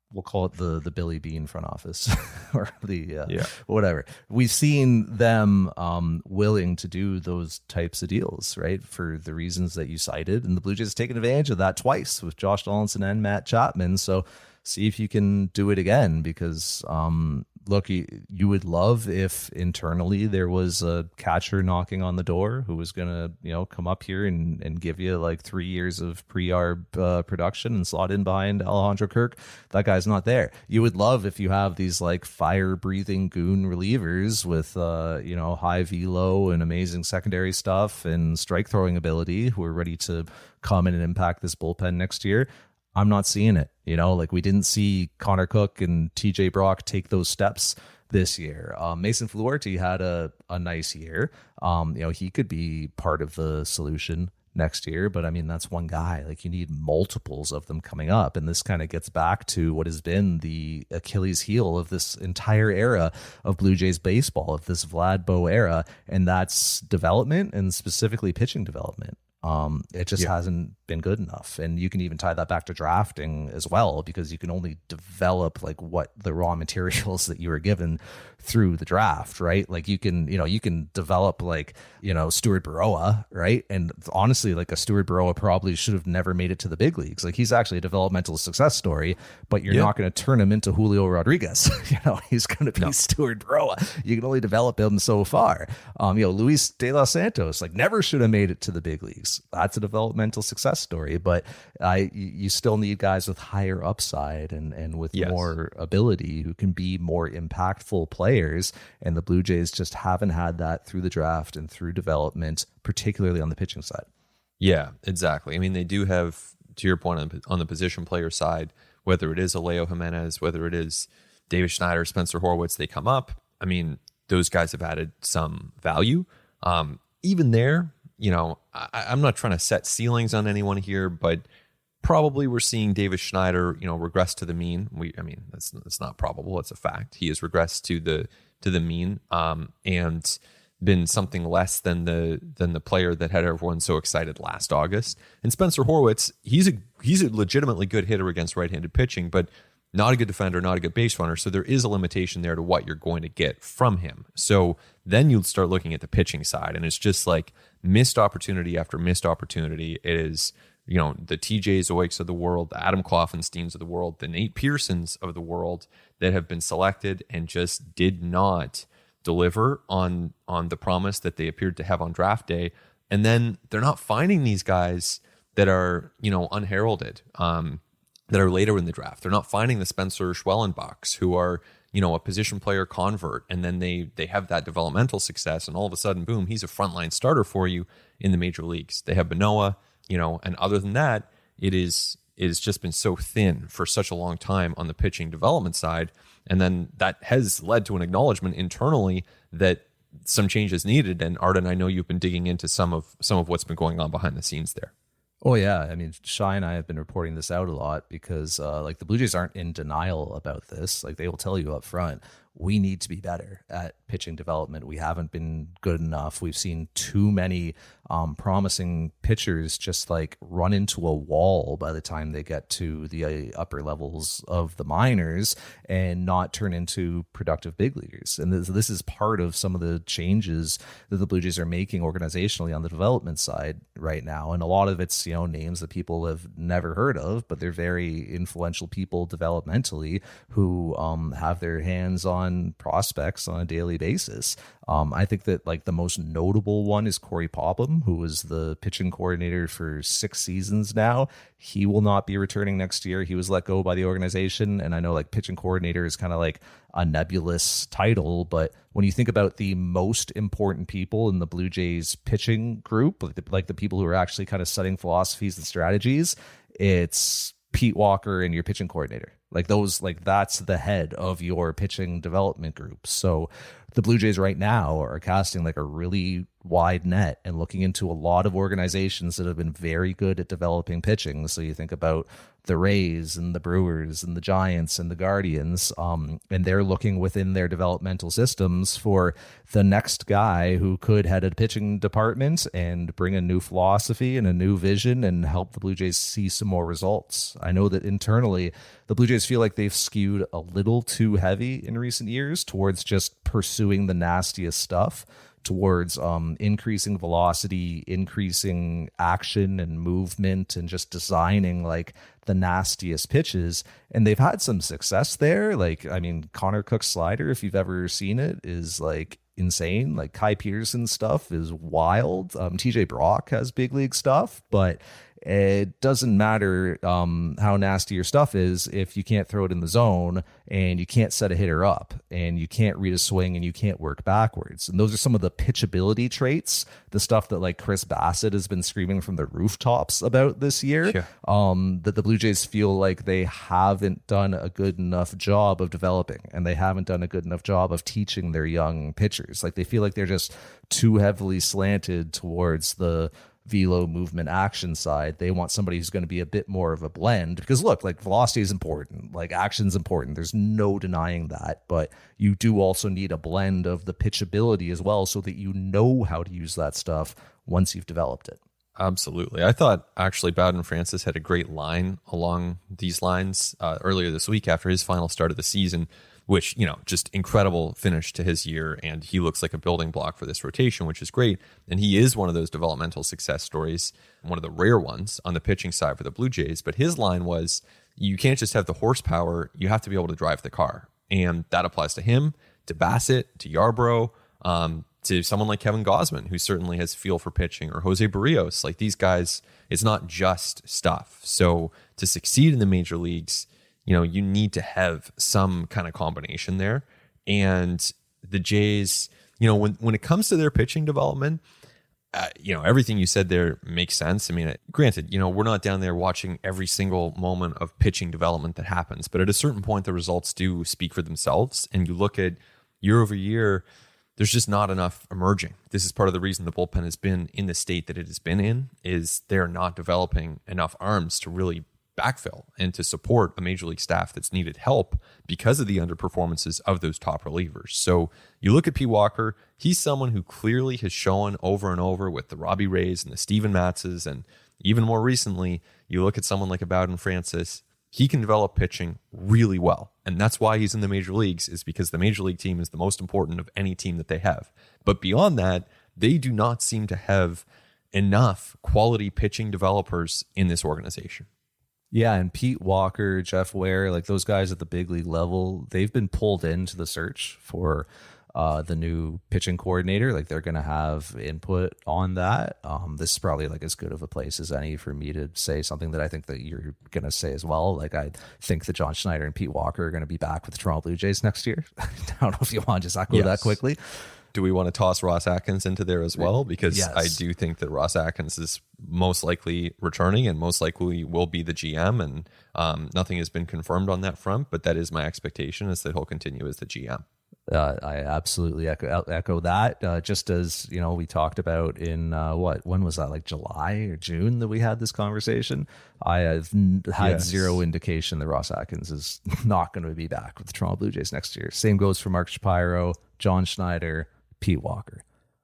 we'll call it the the Billy Bean front office or the uh, yeah. whatever. We've seen them um, willing to do those types of deals, right? For the reasons that you cited. And the Blue Jays have taken advantage of that twice with Josh Donaldson and Matt Chapman. So see if you can do it again, because um, look, you, you would love if internally there was a catcher knocking on the door who was going to, you know, come up here and, and give you like three years of pre-arb uh, production and slot in behind Alejandro Kirk. That guy's not there. You would love if you have these like fire-breathing goon relievers with, uh, you know, high velo and amazing secondary stuff and strike throwing ability who are ready to come in and impact this bullpen next year. I'm not seeing it. You know, like we didn't see Connor Cook and T J Brock take those steps this year. Um, Mason Fluharty had a, a nice year. Um, you know, he could be part of the solution next year, but I mean, that's one guy. Like you need multiples of them coming up. And this kind of gets back to what has been the Achilles heel of this entire era of Blue Jays baseball, of this Vlad Bow era. And that's development, and specifically pitching development. Um, it just yeah. hasn't been good enough. And you can even tie that back to drafting as well, because you can only develop like what the raw materials that you were given through the draft, right? Like you can, you know, you can develop like, you know, Stuart Baroa, right? And honestly, like a Stuart Baroa probably should have never made it to the big leagues. Like he's actually a developmental success story, but you're yeah. not going to turn him into Julio Rodriguez. You know, he's going to be no. Stuart Baroa. You can only develop him so far. Um, you know, Luis De Los Santos, like never should have made it to the big leagues. That's a developmental success story, but I you still need guys with higher upside and and with yes. more ability who can be more impactful players, and the Blue Jays just haven't had that through the draft and through development, particularly on the pitching side. Yeah, exactly. I mean, they do have, to your point, on, on the position player side, whether it is Alejo Jimenez, whether it is David Schneider, Spencer Horwitz, they come up. I mean, those guys have added some value. Um, even there, you know, I, I'm not trying to set ceilings on anyone here, but probably we're seeing David Schneider, you know, regress to the mean. We, I mean, that's that's not probable; it's a fact. He has regressed to the to the mean, um, and been something less than the than the player that had everyone so excited last August. And Spencer Horwitz, he's a he's a legitimately good hitter against right-handed pitching, but not a good defender, not a good base runner. So there is a limitation there to what you're going to get from him. So then you'll start looking at the pitching side, and it's just like missed opportunity after missed opportunity. It is, you know, the T J Zoiks of the world, the Adam Kloffensteins of the world, the Nate Pearsons of the world that have been selected and just did not deliver on on the promise that they appeared to have on draft day. And then they're not finding these guys that are, you know, unheralded, um, that are later in the draft. They're not finding the Spencer Schwellenbachs who are, you know, a position player convert, and then they they have that developmental success, and all of a sudden, boom, he's a frontline starter for you in the major leagues. They have Manoah, you know, and other than that, it is it has just been so thin for such a long time on the pitching development side, and then that has led to an acknowledgement internally that some change is needed. And Arden, I know you've been digging into some of some of what's been going on behind the scenes there. Oh, yeah. I mean, Shai and I have been reporting this out a lot because uh, like the Blue Jays aren't in denial about this. Like they will tell you up front, we need to be better at pitching development. We haven't been good enough. We've seen too many um, promising pitchers just like run into a wall by the time they get to the uh, upper levels of the minors and not turn into productive big leaguers. And this, this is part of some of the changes that the Blue Jays are making organizationally on the development side right now. And a lot of it's, you know, names that people have never heard of, but they're very influential people developmentally who um, have their hands on prospects on a daily basis. Um, I think that like the most notable one is Corey Popham, who was the pitching coordinator for six seasons now. He will not be returning next year. He was let go by the organization. And I know like pitching coordinator is kind of like a nebulous title, but when you think about the most important people in the Blue Jays pitching group, like the, like the people who are actually kind of setting philosophies and strategies, it's Pete Walker and your pitching coordinator. Like those, like that's the head of your pitching development group. So the Blue Jays right now are casting like a really wide net and looking into a lot of organizations that have been very good at developing pitching. So you think about the Rays and the Brewers and the Giants and the Guardians, um, and they're looking within their developmental systems for the next guy who could head a pitching department and bring a new philosophy and a new vision and help the Blue Jays see some more results. I know that internally, the Blue Jays Jays feel like they've skewed a little too heavy in recent years towards just pursuing the nastiest stuff, towards um, increasing velocity, increasing action and movement, and just designing like the nastiest pitches. And they've had some success there. Like, I mean, Connor Cook's slider, if you've ever seen it, is like insane. Like Kai Peterson's stuff is wild. Um, T J Brock has big league stuff, but it doesn't matter um, how nasty your stuff is if you can't throw it in the zone and you can't set a hitter up and you can't read a swing and you can't work backwards. And those are some of the pitchability traits, the stuff that like Chris Bassett has been screaming from the rooftops about this year, yeah. um, that the Blue Jays feel like they haven't done a good enough job of developing, and they haven't done a good enough job of teaching their young pitchers. Like they feel like they're just too heavily slanted towards the velo movement action side. They want somebody who's going to be a bit more of a blend, because look, like velocity is important, like action's important, there's no denying that, but you do also need a blend of the pitchability as well, so that you know how to use that stuff once you've developed it. Absolutely. I thought actually Bowden Francis had a great line along these lines uh, earlier this week after his final start of the season, which, you know, just incredible finish to his year. And he looks like a building block for this rotation, which is great. And he is one of those developmental success stories, one of the rare ones on the pitching side for the Blue Jays. But his line was, you can't just have the horsepower, you have to be able to drive the car. And that applies to him, to Bassett, to Yarbrough, um, to someone like Kevin Gausman, who certainly has feel for pitching, or Jose Barrios. Like these guys, it's not just stuff. So to succeed in the major leagues, you know, you need to have some kind of combination there. And the Jays, you know, when, when it comes to their pitching development, uh, you know, everything you said there makes sense. I mean, granted, you know, we're not down there watching every single moment of pitching development that happens, but at a certain point, the results do speak for themselves. And you look at year over year, there's just not enough emerging. This is part of the reason the bullpen has been in the state that it has been in, is they're not developing enough arms to really backfill and to support a major league staff that's needed help because of the underperformances of those top relievers. So you look at P. Walker, he's someone who clearly has shown over and over with the Robbie Rays and the Steven Matzes, and even more recently, you look at someone like a Bowden Francis, he can develop pitching really well. And that's why he's in the major leagues, is because the major league team is the most important of any team that they have. But beyond that, they do not seem to have enough quality pitching developers in this organization. Yeah, and Pete Walker, Jeff Ware, like those guys at the big league level, they've been pulled into the search for uh, the new pitching coordinator. Like they're going to have input on that. Um, this is probably like as good of a place as any for me to say something that I think that you're going to say as well. Like I think that John Schneider and Pete Walker are going to be back with the Toronto Blue Jays next year. I don't know if you want to just echo yes. that quickly. Do we want to toss Ross Atkins into there as well? Because yes. I do think that Ross Atkins is most likely returning and most likely will be the G M. And um, nothing has been confirmed on that front, but that is my expectation, is that he'll continue as the G M. Uh, I absolutely echo, echo that. Uh, just as, you know, we talked about in uh, what, when was that? Like July or June that we had this conversation. I have n- had yes. zero indication that Ross Atkins is not going to be back with the Toronto Blue Jays next year. Same goes for Mark Shapiro, John Schneider, Pete Walker.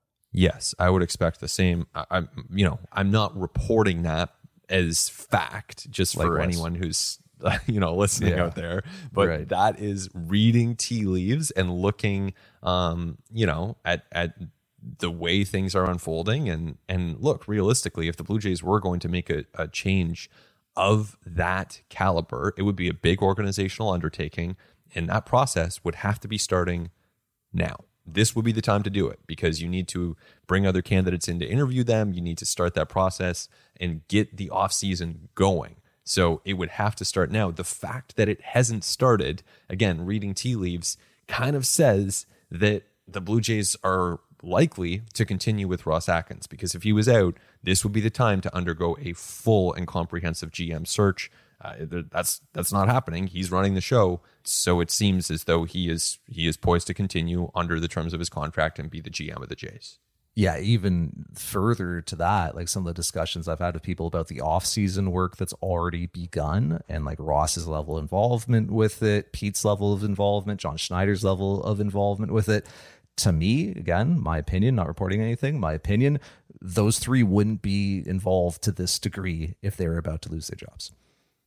Yes, I would expect the same. I, I'm, you know, I'm not reporting that as fact, just for Likewise. anyone who's, you know, listening Yeah. out there. But Right. that is reading tea leaves and looking, um, you know, at at the way things are unfolding. And and look, realistically, if the Blue Jays were going to make a, a change of that caliber, it would be a big organizational undertaking, and that process would have to be starting now. This would be the time to do it, because you need to bring other candidates in to interview them. You need to start that process and get the offseason going. So it would have to start now. The fact that it hasn't started, again, reading tea leaves, kind of says that the Blue Jays are likely to continue with Ross Atkins, because if he was out, this would be the time to undergo a full and comprehensive G M search. Uh, that's that's not happening. He's running the show, so it seems as though he is he is poised to continue under the terms of his contract and be the G M of the Jays. Yeah, even further to that, like some of the discussions I've had with people about the off-season work that's already begun, and like Ross's level of involvement with it, Pete's level of involvement, John Schneider's level of involvement with it. To me, again, my opinion, not reporting anything, my opinion, those three wouldn't be involved to this degree if they were about to lose their jobs.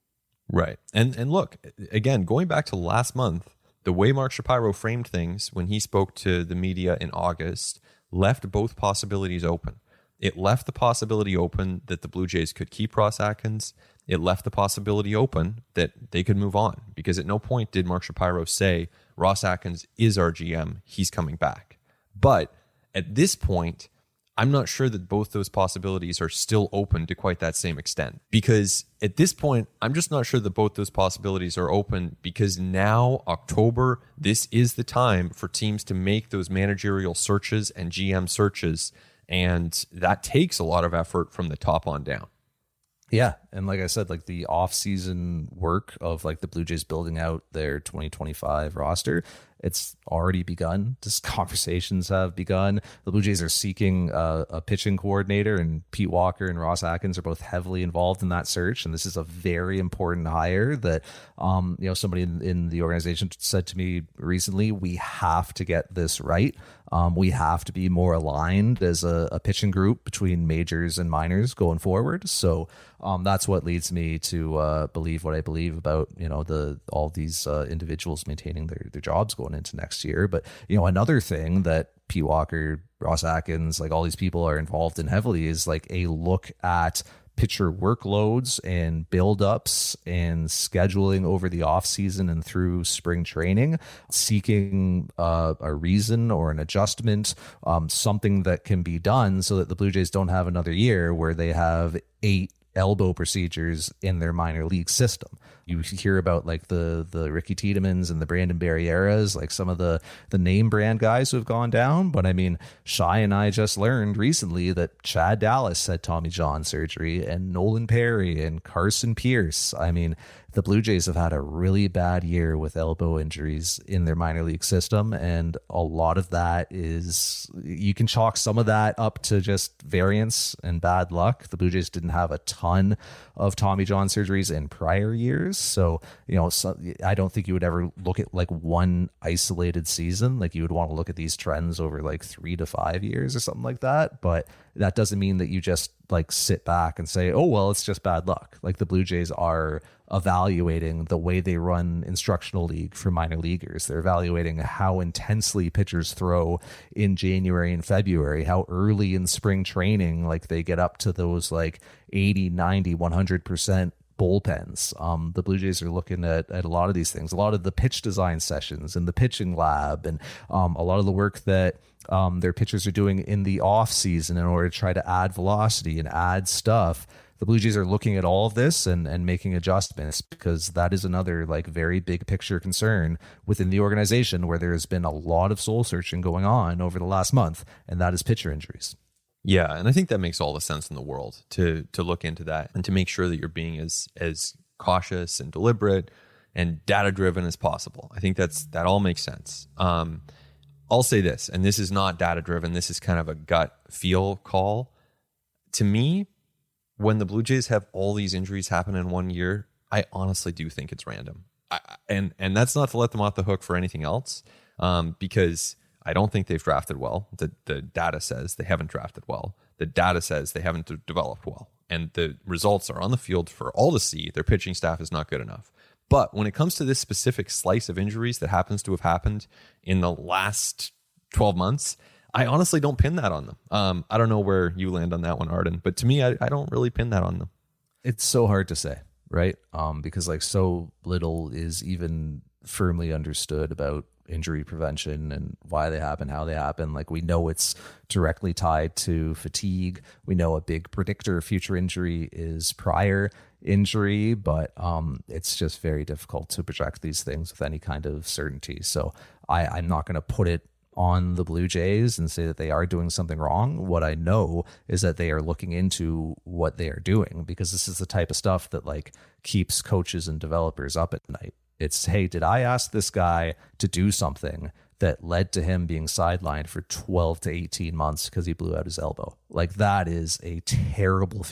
Right. And and look, again, going back to last month, the way Mark Shapiro framed things when he spoke to the media in August left both possibilities open. It left the possibility open that the Blue Jays could keep Ross Atkins. It left the possibility open that they could move on, because at no point did Mark Shapiro say, Ross Atkins is our G M, he's coming back. But at this point, I'm not sure that both those possibilities are still open to quite that same extent, because at this point, I'm just not sure that both those possibilities are open, because now, October, this is the time for teams to make those managerial searches and G M searches, and that takes a lot of effort from the top on down. Yeah, and like I said, like the off-season work of like the Blue Jays building out their twenty twenty-five roster, it's already begun. Just conversations have begun. The Blue Jays are seeking uh, a pitching coordinator, and Pete Walker and Ross Atkins are both heavily involved in that search. And this is a very important hire that, um, you know, somebody in, in the organization said to me recently, we have to get this right. Um, we have to be more aligned as a, a pitching group between majors and minors going forward. So um, that's what leads me to uh, believe what I believe about, you know, the all these uh, individuals maintaining their, their jobs going into next year. But, you know, another thing that Pete Walker, Ross Atkins, like all these people are involved in heavily is like a look at pitcher workloads and buildups and scheduling over the offseason and through spring training, seeking uh, a reason or an adjustment, um, something that can be done so that the Blue Jays don't have another year where they have eight elbow procedures in their minor league system. You hear about like the the Ricky Tiedemans and the Brandon Barrieras, like some of the the name brand guys who have gone down. But I mean, Shai and I just learned recently that Chad Dallas had Tommy John surgery, and Nolan Perry and Carson Pierce. I mean, the Blue Jays have had a really bad year with elbow injuries in their minor league system. And a lot of that is, you can chalk some of that up to just variance and bad luck. The Blue Jays didn't have a ton of Tommy John surgeries in prior years. So, you know, so I don't think you would ever look at like one isolated season. Like you would want to look at these trends over like three to five years or something like that. But that doesn't mean that you just like sit back and say, oh, well, it's just bad luck. Like the Blue Jays are evaluating the way they run instructional league for minor leaguers. They're evaluating how intensely pitchers throw in January and February, how early in spring training, like they get up to those like eighty, ninety, one hundred percent bullpens. Um, the Blue Jays are looking at, at a lot of these things, a lot of the pitch design sessions in the pitching lab, and um, a lot of the work that um, their pitchers are doing in the off season in order to try to add velocity and add stuff. The Blue Jays are looking at all of this and, and making adjustments, because that is another like very big picture concern within the organization where there has been a lot of soul searching going on over the last month, and that is pitcher injuries. Yeah, and I think that makes all the sense in the world to to look into that and to make sure that you're being as as cautious and deliberate and data driven as possible. I think that's that all makes sense. Um, I'll say this, and this is not data driven. This is kind of a gut feel call. To me, when the Blue Jays have all these injuries happen in one year, I honestly do think it's random. I, and and that's not to let them off the hook for anything else, um, because I don't think they've drafted well. The, the data says they haven't drafted well. The data says they haven't d- developed well. And the results are on the field for all to see. Their pitching staff is not good enough. But when it comes to this specific slice of injuries that happens to have happened in the last twelve months, I honestly don't pin that on them. Um, I don't know where you land on that one, Arden, but to me, I, I don't really pin that on them. It's so hard to say, right? Um, because like so little is even firmly understood about injury prevention and why they happen, how they happen. Like we know it's directly tied to fatigue. We know a big predictor of future injury is prior injury, but um, it's just very difficult to project these things with any kind of certainty. So I, I'm not going to put it on the Blue Jays and say that they are doing something wrong. What I know is that they are looking into what they are doing, because this is the type of stuff that like keeps coaches and developers up at night. It's, hey, did I ask this guy to do something that led to him being sidelined for twelve to eighteen months because he blew out his elbow? Like that is a terrible feeling.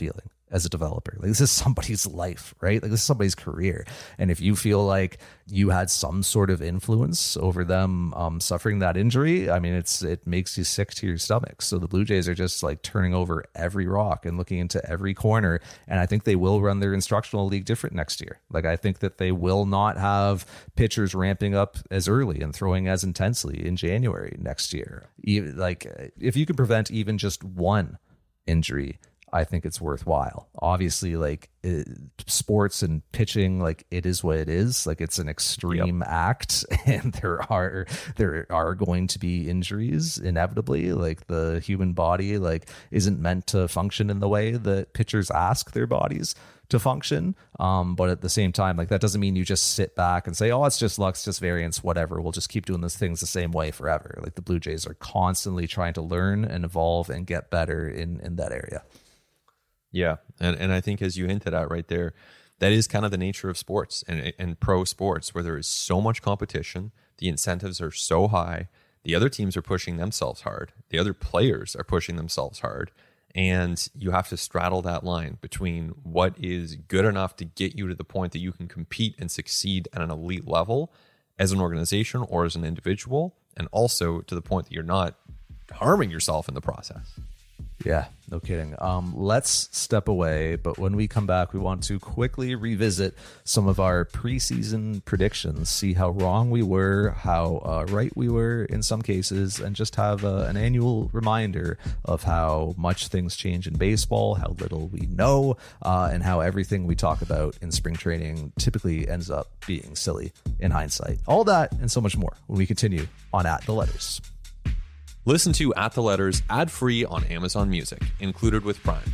as a developer. Like, this is somebody's life, right? Like, this is somebody's career. And if you feel like you had some sort of influence over them um, suffering that injury, I mean, it's it makes you sick to your stomach. So the Blue Jays are just like turning over every rock and looking into every corner. And I think they will run their instructional league different next year. Like, I think that they will not have pitchers ramping up as early and throwing as intensely in January next year. Even, like, if you can prevent even just one injury, I think it's worthwhile. Obviously, like it, sports and pitching, like it is what it is. Like, it's an extreme yep. act, and there are there are going to be injuries inevitably. Like, the human body like isn't meant to function in the way that pitchers ask their bodies to function. Um, but at the same time, like that doesn't mean you just sit back and say, oh, it's just luck, it's just variance, whatever. We'll just keep doing these things the same way forever. Like, the Blue Jays are constantly trying to learn and evolve and get better in in that area. Yeah, and and I think, as you hinted at right there, that is kind of the nature of sports and and pro sports, where there is so much competition, the incentives are so high, the other teams are pushing themselves hard, the other players are pushing themselves hard, and you have to straddle that line between what is good enough to get you to the point that you can compete and succeed at an elite level as an organization or as an individual, and also to the point that you're not harming yourself in the process. Yeah, no kidding. Um, let's step away, but when we come back, we want to quickly revisit some of our preseason predictions, see how wrong we were, how uh, right we were in some cases, and just have uh, an annual reminder of how much things change in baseball, how little we know, uh, and how everything we talk about in spring training typically ends up being silly in hindsight. All that and so much more when we continue on At the Letters. Listen to At the Letters ad-free on Amazon Music, included with Prime.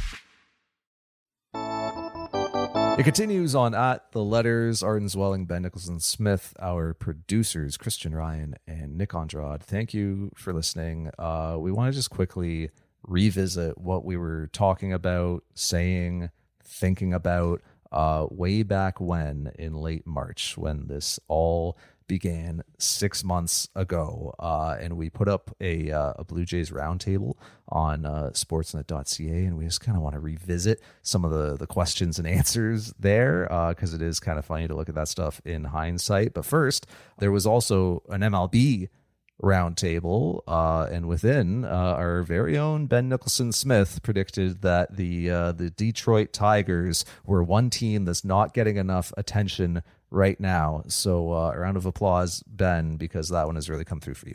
It continues on At the Letters. Arden Zwelling, Ben Nicholson Smith, our producers, Christian Ryan and Nick Andrade. Thank you for listening. Uh, we want to just quickly revisit what we were talking about, saying, thinking about uh, way back when in late March, when this all began six months ago, uh, and we put up a, uh, a Blue Jays roundtable on uh, sportsnet dot c a, and we just kind of want to revisit some of the, the questions and answers there, because uh, it is kind of funny to look at that stuff in hindsight. But first, there was also an M L B roundtable, uh, and within uh, our very own Ben Nicholson Smith predicted that the uh, the Detroit Tigers were one team that's not getting enough attention right now. So uh, a round of applause, Ben, because that one has really come through for you.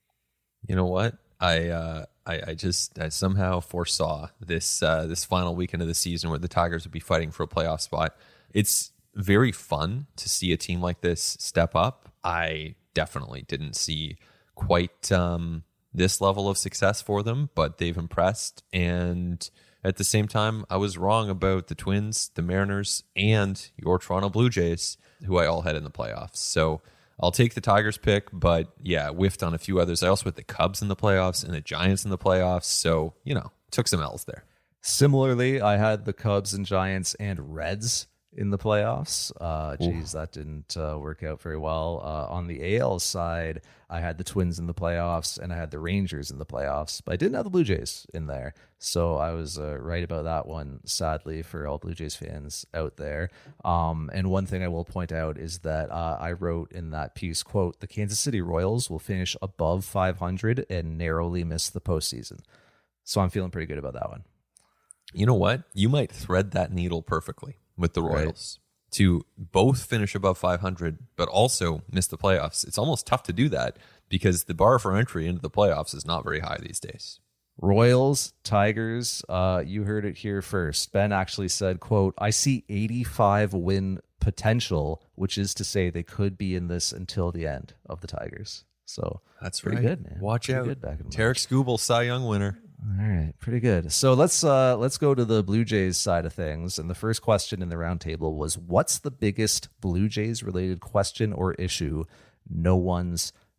You know what? I uh, I, I just I somehow foresaw this uh, this final weekend of the season where the Tigers would be fighting for a playoff spot. It's very fun to see a team like this step up. I definitely didn't see quite um, this level of success for them, but they've impressed. And at the same time, I was wrong about the Twins, the Mariners, and your Toronto Blue Jays, who I all had in the playoffs. So I'll take the Tigers pick, but yeah, whiffed on a few others. I also had the Cubs in the playoffs and the Giants in the playoffs. So, you know, took some L's there. Similarly, I had the Cubs and Giants and Reds in the playoffs. Uh, geez, that didn't uh, work out very well. Uh, on the A L side, I had the Twins in the playoffs and I had the Rangers in the playoffs, but I didn't have the Blue Jays in there. So I was uh, right about that one, sadly, for all Blue Jays fans out there. Um, and one thing I will point out is that uh, I wrote in that piece, quote, the Kansas City Royals will finish above five hundred and narrowly miss the postseason. So I'm feeling pretty good about that one. You know what? You might thread that needle perfectly with the Royals, right, to both finish above five hundred, but also miss the playoffs. It's almost tough to do that because the bar for entry into the playoffs is not very high these days. Royals, Tigers, uh, you heard it here first. Ben actually said, quote, I see eighty-five win potential, which is to say they could be in this until the end of the Tigers. So that's pretty right. good, man. Watch pretty out. Good back in Tarek Skubal, Cy Young winner. All right, pretty good. So let's uh, let's go to the Blue Jays side of things. And the first question in the roundtable was, what's the biggest Blue Jays related question or issue no one's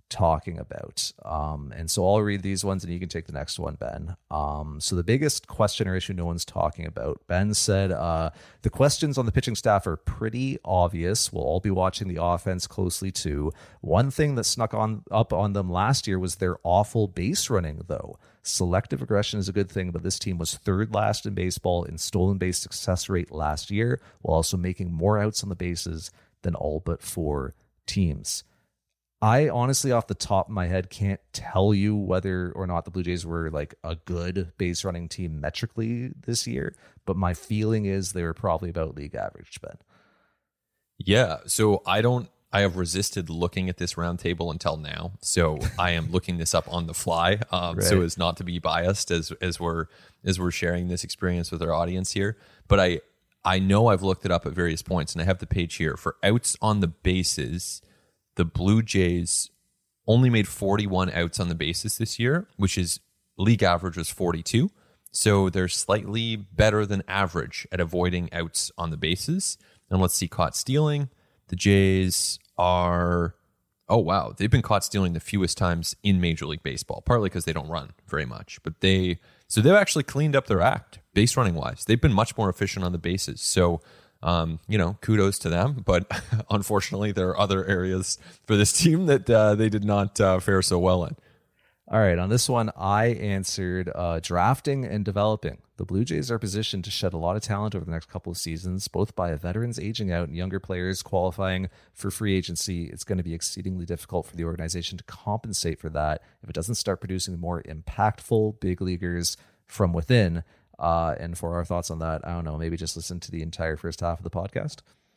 talking about. Um, and so I'll read these ones and you can take the next one, Ben. Um, so the biggest question or issue no one's talking about. Ben said, uh, the questions on the pitching staff are pretty obvious. We'll all be watching the offense closely too. One thing that snuck on up on them last year was their awful base running, though. Selective aggression is a good thing, but this team was third last in baseball in stolen base success rate last year, while also making more outs on the bases than all but four teams. I honestly, off the top of my head, can't tell you whether or not the Blue Jays were like a good base running team metrically this year, but my feeling is they were probably about league average, Ben. Yeah, so I don't, I have resisted looking at this roundtable until now, so I am looking this up on the fly, um, right. so as not to be biased as as we're as we're sharing this experience with our audience here. But I I know I've looked it up at various points, and I have the page here for outs on the bases. The Blue Jays only made forty-one outs on the bases this year, which is league average was forty-two. So they're slightly better than average at avoiding outs on the bases. And let's see, caught stealing. The Jays are, oh, wow, they've been caught stealing the fewest times in Major League Baseball, partly because they don't run very much. But they, so they've actually cleaned up their act, base running wise. They've been much more efficient on the bases. So, Um, you know, kudos to them, but unfortunately there are other areas for this team that uh, they did not uh, fare so well in. All right, on this one, I answered uh, drafting and developing. The Blue Jays are positioned to shed a lot of talent over the next couple of seasons, both by veterans aging out and younger players qualifying for free agency. It's going to be exceedingly difficult for the organization to compensate for that if it doesn't start producing more impactful big leaguers from within. Uh, and for our thoughts on that, I don't know, maybe just listen to the entire first half of the podcast.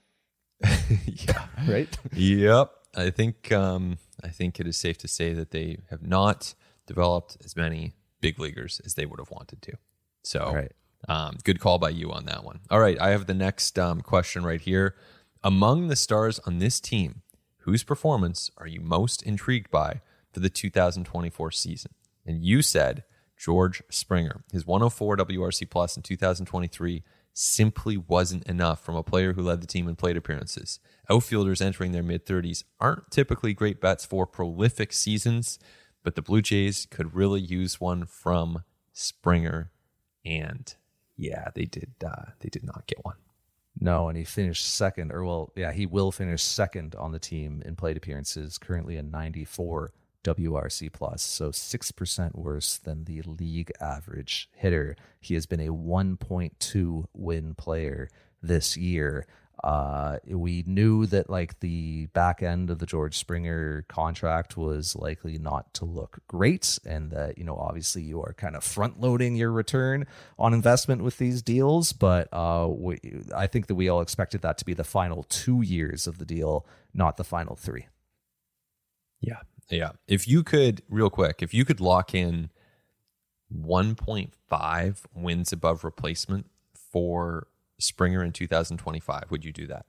Yeah. Right? Yep. I think um, I think it is safe to say that they have not developed as many big leaguers as they would have wanted to. So right. um, good call by you on that one. All right. I have the next um, question right here. Among the stars on this team, whose performance are you most intrigued by for the two thousand twenty-four season? And you said George Springer. His one oh four W R C plus in two thousand twenty-three simply wasn't enough from a player who led the team in plate appearances. Outfielders entering their mid-thirties aren't typically great bets for prolific seasons, but the Blue Jays could really use one from Springer. And yeah, they did. Uh, they did not get one. No, and he finished second, or well, yeah, he will finish second on the team in plate appearances, currently a ninety-four W R C plus, so six percent worse than the league average hitter. He has been a one point two win player this year. Uh, we knew that like the back end of the George Springer contract was likely not to look great, and that, you know, obviously you are kind of front loading your return on investment with these deals. But uh, we, I think that we all expected that to be the final two years of the deal, not the final three. Yeah. Yeah. If you could, real quick, if you could lock in one point five wins above replacement for Springer in two thousand twenty-five, would you do that?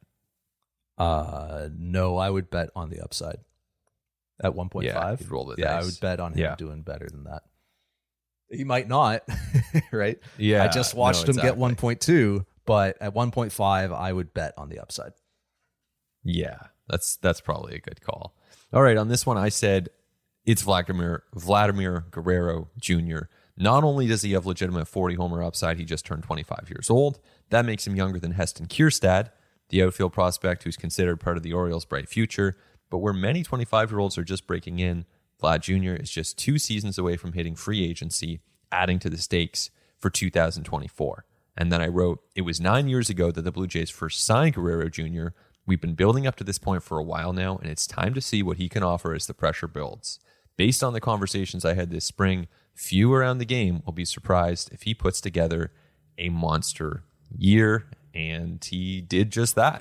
Uh, no, I would bet on the upside at one point five. Yeah, roll the yeah, dice. I would bet on him yeah. doing better than that. He might not, right? Yeah. I just watched no, him exactly. get one point two, but at one point five, I would bet on the upside. Yeah, that's that's probably a good call. All right, on this one, I said it's Vladimir Vladimir Guerrero Junior Not only does he have legitimate forty homer upside, he just turned twenty-five years old. That makes him younger than Heston Kjerstad, the outfield prospect who's considered part of the Orioles' bright future. But where many twenty-five-year-olds are just breaking in, Vlad Junior is just two seasons away from hitting free agency, adding to the stakes for two thousand twenty-four. And then I wrote, it was nine years ago that the Blue Jays first signed Guerrero Junior We've been building up to this point for a while now, and it's time to see what he can offer as the pressure builds. Based on the conversations I had this spring, few around the game will be surprised if he puts together a monster year, and he did just that.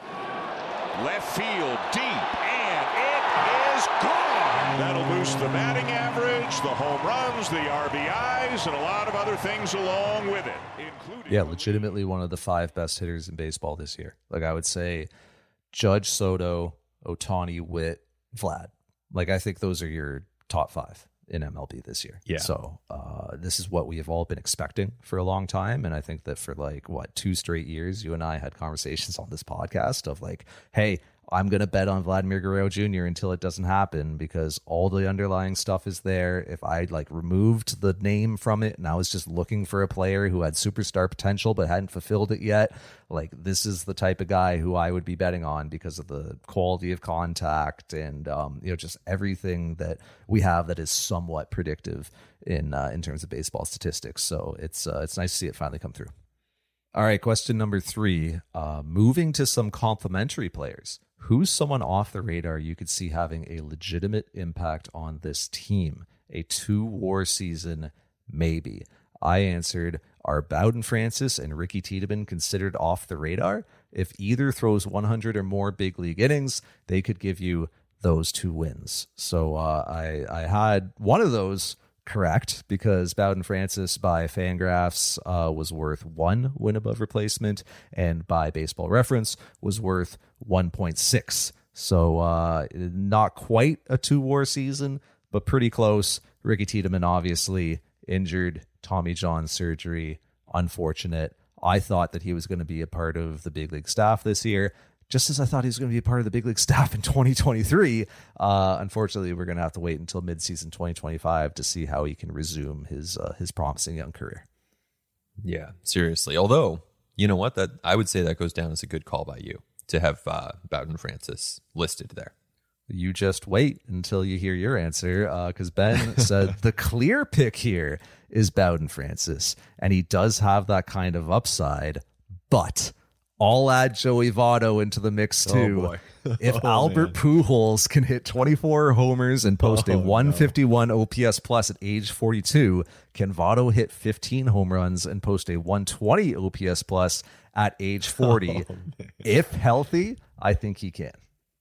Left field deep, and it is gone. That'll boost the batting average, the home runs, the R B Is, and a lot of other things along with it, including... Yeah, legitimately one of the five best hitters in baseball this year. Like, I would say Judge, Soto, Ohtani, Witt, Vlad. Like, I think those are your top five in M L B this year. Yeah. So uh, this is what we have all been expecting for a long time. And I think that for like, what, two straight years, you and I had conversations on this podcast of like, hey, I'm going to bet on Vladimir Guerrero Junior until it doesn't happen, because all the underlying stuff is there. If I like removed the name from it and I was just looking for a player who had superstar potential but hadn't fulfilled it yet, like this is the type of guy who I would be betting on because of the quality of contact and um, you know, just everything that we have that is somewhat predictive in uh, in terms of baseball statistics. So it's uh, it's nice to see it finally come through. All right, question number three. Uh, moving to some complementary players. Who's someone off the radar you could see having a legitimate impact on this team? A two-war season, maybe. I answered, are Bowden Francis and Ricky Tiedemann considered off the radar? If either throws one hundred or more big league innings, they could give you those two wins. So uh, I, I had one of those correct, because Bowden Francis by Fangraphs uh, was worth one win above replacement, and by Baseball Reference was worth one point six. So uh, not quite a two-war season, but pretty close. Ricky Tiedemann obviously injured, Tommy John surgery, unfortunate. I thought that he was going to be a part of the big league staff this year, just as I thought he was going to be a part of the big league staff in twenty twenty-three. Uh, unfortunately, we're going to have to wait until midseason twenty twenty-five to see how he can resume his uh, his promising young career. Yeah, seriously. Although, you know what? That I would say that goes down as a good call by you to have uh, Bowden Francis listed there. You just wait until you hear your answer, because uh, Ben said the clear pick here is Bowden Francis, and he does have that kind of upside, but I'll add Joey Votto into the mix too. Oh if oh, Albert man. Pujols can hit twenty-four homers and post oh, a one fifty-one no. O P S plus at age forty-two, can Votto hit fifteen home runs and post a one twenty O P S plus at age forty? Oh, if healthy, I think he can.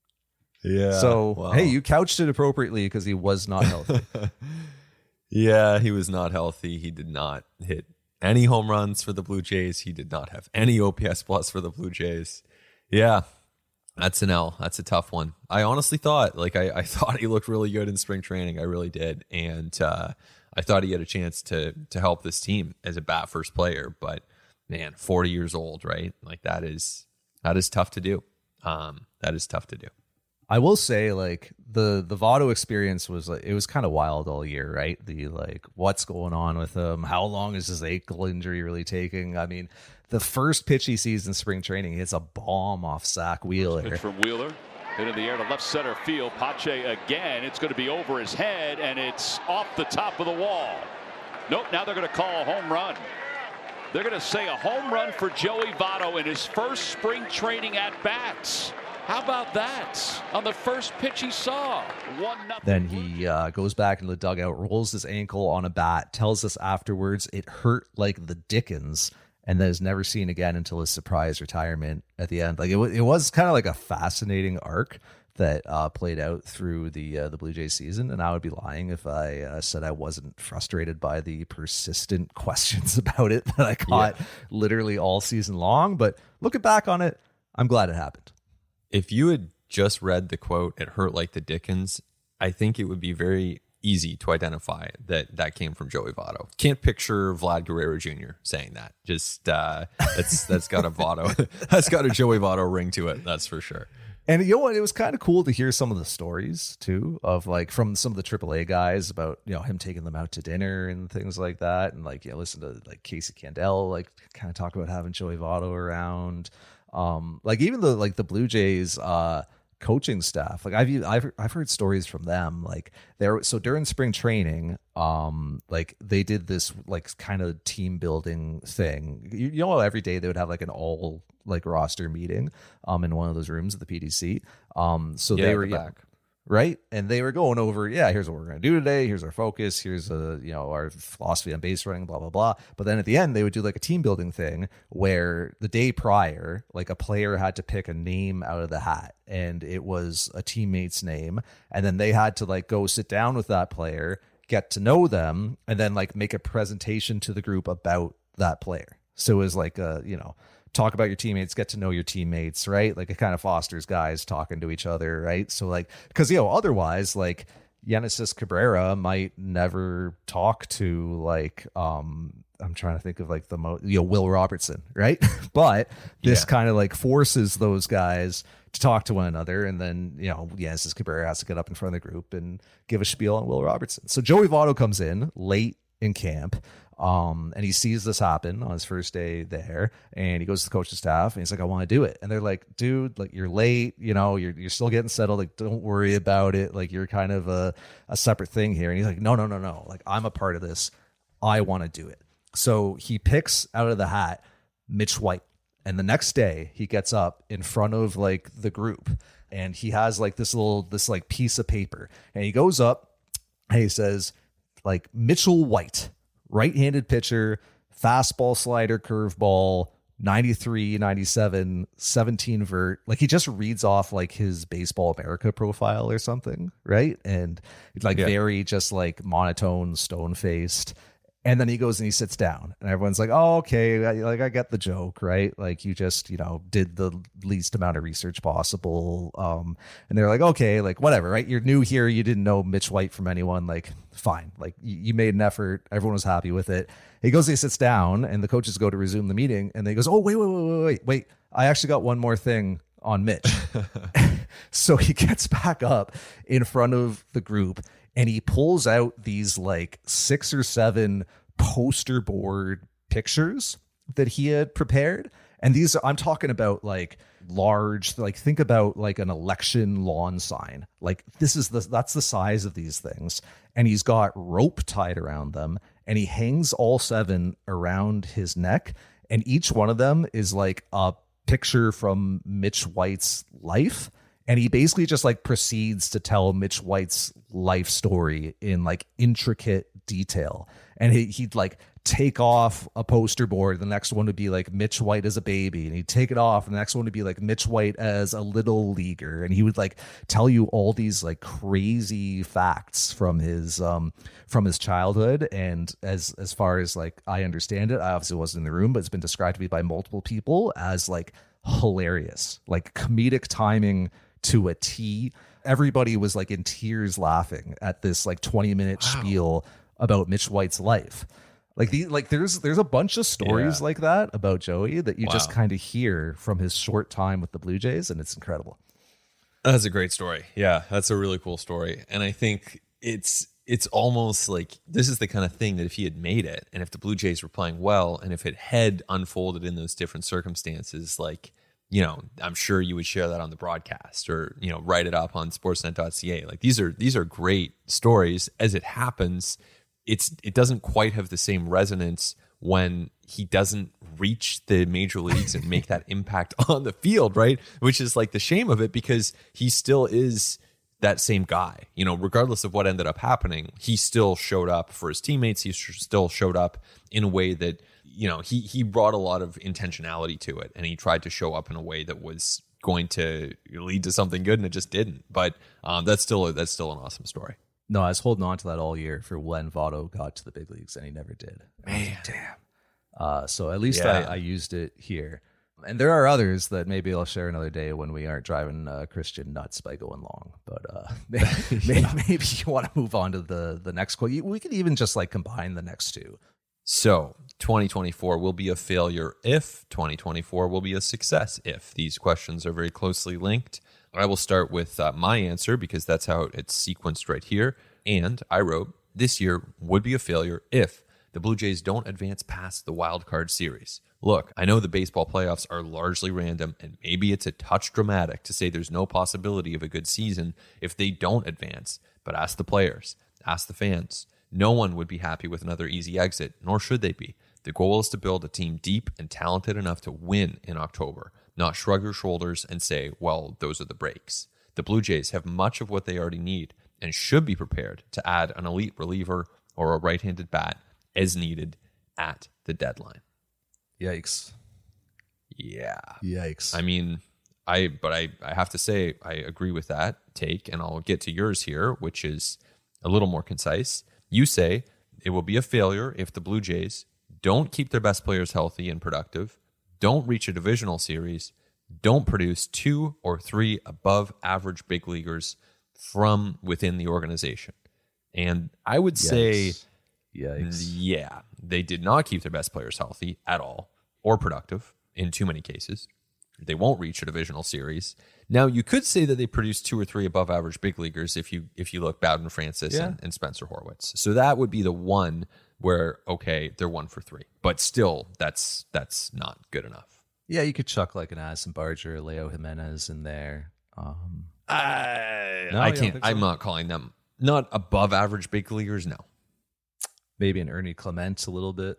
Yeah. So, wow. hey, you couched it appropriately because he was not healthy. Yeah, he was not healthy. He did not hit any home runs for the Blue Jays. He did not have any O P S plus for the Blue Jays. Yeah, that's an L. That's a tough one. I honestly thought, like, I, I thought he looked really good in spring training. I really did. And uh, I thought he had a chance to to help this team as a bat first player. But, man, forty years old, right? Like, that is that is tough to do. Um, that is tough to do. I will say, like, the the Votto experience was like, it was kind of wild all year, right? The like, what's going on with him? How long is his ankle injury really taking? I mean, the first pitch he sees in spring training, hits a bomb off Zach Wheeler. Pitch from Wheeler, hit in the air to left center field. Pache again. It's going to be over his head, and it's off the top of the wall. Nope. Now they're going to call a home run. They're going to say a home run for Joey Votto in his first spring training at bats. How about that? On the first pitch he saw. One nothing. Then he uh, goes back into the dugout, rolls his ankle on a bat, tells us afterwards it hurt like the Dickens, and then is never seen again until his surprise retirement at the end. Like it, w- it was kind of like a fascinating arc that uh, played out through the uh, the Blue Jays season, and I would be lying if I uh, said I wasn't frustrated by the persistent questions about it that I caught yeah. literally all season long. But looking back on it, I'm glad it happened. If you had just read the quote, "It hurt like the Dickens," I think it would be very easy to identify that that came from Joey Votto. Can't picture Vlad Guerrero Junior saying that. Just uh, that's that's got a Votto, that's got a Joey Votto ring to it. That's for sure. And you know what? It was kind of cool to hear some of the stories too of like from some of the triple A guys about, you know, him taking them out to dinner and things like that. And like, you know, listen to like Casey Candell, like kind of talk about having Joey Votto around. Um, like even the like the Blue Jays uh, coaching staff, like I've I've I've heard stories from them. Like there, so during spring training, um, like they did this like kind of team building thing. You, you know, every day they would have like an all like roster meeting, um, in one of those rooms at the P D C. Um, so yeah, they were the back. Right. And they were going over, yeah, here's what we're going to do today. Here's our focus. Here's a, you know, our philosophy on base running, blah, blah, blah. But then at the end, they would do like a team building thing where the day prior, like a player had to pick a name out of the hat, and it was a teammate's name. And then they had to like go sit down with that player, get to know them, and then like make a presentation to the group about that player. So it was like a, you know, talk about your teammates, get to know your teammates, right? Like it kind of fosters guys talking to each other, right? So like, because, you know, otherwise, like Genesis Cabrera might never talk to like um I'm trying to think of like the most, you know, Will Robertson, right? But this Yeah. kind of like forces those guys to talk to one another. And then, you know, Yannis Cabrera has to get up in front of the group and give a spiel on Will Robertson. So Joey Votto comes in late in camp. Um, and he sees this happen on his first day there, and he goes to the coaching staff and he's like, I want to do it. And they're like, dude, like you're late, you know, you're, you're still getting settled. Like, don't worry about it. Like you're kind of a, a separate thing here. And he's like, no, no, no, no. Like I'm a part of this. I want to do it. So he picks out of the hat Mitch White. And the next day he gets up in front of like the group and he has like this little, this like piece of paper, and he goes up and he says like Mitchell White, right-handed pitcher, fastball, slider, curveball, ninety-three, ninety-seven, seventeen vert. Like he just reads off like his Baseball America profile or something, right? And it's like Yeah. very just like monotone, stone-faced. And then he goes and he sits down, and everyone's like, oh, okay. I- Like I get the joke, right? Like you just, you know, did the least amount of research possible. Um, and they're like, okay, like whatever, right? You're new here. You didn't know Mitch White from anyone. Like fine. Like you, you made an effort. Everyone was happy with it. He goes, he sits down, and the coaches go to resume the meeting, and they goes, oh, wait, wait, wait, wait, wait, wait. I actually got one more thing on Mitch. So he gets back up in front of the group, and he pulls out these like six or seven poster board pictures that he had prepared. And these, I'm talking about like large, like think about like an election lawn sign. Like this is the, that's the size of these things. And he's got rope tied around them, and he hangs all seven around his neck. And each one of them is like a picture from Mitch White's life. And he basically just like proceeds to tell Mitch White's life story in like intricate detail. And he, he'd like take off a poster board. The next one would be like Mitch White as a baby. And he'd take it off. And the next one would be like Mitch White as a little leaguer. And he would like tell you all these like crazy facts from his, um, from his childhood. And as, as far as like I understand it, I obviously wasn't in the room, but it's been described to me by multiple people as like hilarious, like comedic timing to a T. Everybody was like in tears laughing at this like twenty minute wow. spiel about Mitch White's life. Like the like there's there's a bunch of stories yeah. like that about Joey that you wow. just kind of hear from his short time with the Blue Jays, and it's incredible. That's a great story. Yeah, that's a really cool story. And I think it's it's almost like this is the kind of thing that if he had made it, and if the Blue Jays were playing well, and if it had unfolded in those different circumstances, like, you know, I'm sure you would share that on the broadcast, or, you know, write it up on sportsnet dot c a. Like these are these are great stories. As it happens, it's it doesn't quite have the same resonance when he doesn't reach the major leagues and make that impact on the field, right? Which is like the shame of it, because he still is that same guy. You know, regardless of what ended up happening, he still showed up for his teammates. He still showed up in a way that, you know, he he brought a lot of intentionality to it, and he tried to show up in a way that was going to lead to something good, and it just didn't. But um, that's still a, that's still an awesome story. No, I was holding on to that all year for when Votto got to the big leagues, and he never did. Man, damn. Uh, so at least yeah. I, I used it here. And there are others that maybe I'll share another day when we aren't driving uh, Christian nuts by going long. But uh, maybe, maybe, maybe you want to move on to the, the next quote. We could even just like combine the next two. So twenty twenty-four will be a failure if, twenty twenty-four will be a success if. These questions are very closely linked. I will start with uh, my answer, because that's how it's sequenced right here. And I wrote, this year would be a failure if the Blue Jays don't advance past the wild card series. Look, I know the baseball playoffs are largely random, and maybe it's a touch dramatic to say there's no possibility of a good season if they don't advance, but ask the players, ask the fans. No one would be happy with another easy exit, nor should they be. The goal is to build a team deep and talented enough to win in October, not shrug your shoulders and say, well, those are the breaks. The Blue Jays have much of what they already need and should be prepared to add an elite reliever or a right-handed bat as needed at the deadline. Yikes. Yeah. Yikes. I mean, I but I, I have to say I agree with that take, and I'll get to yours here, which is a little more concise. You say it will be a failure if the Blue Jays don't keep their best players healthy and productive, don't reach a divisional series, don't produce two or three above average big leaguers from within the organization. And I would say yes. Yikes. Yeah, they did not keep their best players healthy at all or productive in too many cases. They won't reach a divisional series. Now, you could say that they produced two or three above average big leaguers if you if you look Bowden Francis Yeah. and, and Spencer Horwitz. So that would be the one where, okay, they're one for three. But still, that's that's not good enough. Yeah, you could chuck like an Addison Barger, Leo Jimenez in there. Um, I, No, I you don't can't. think so? I'm not calling them not above average big leaguers. No. maybe an Ernie Clement a little bit.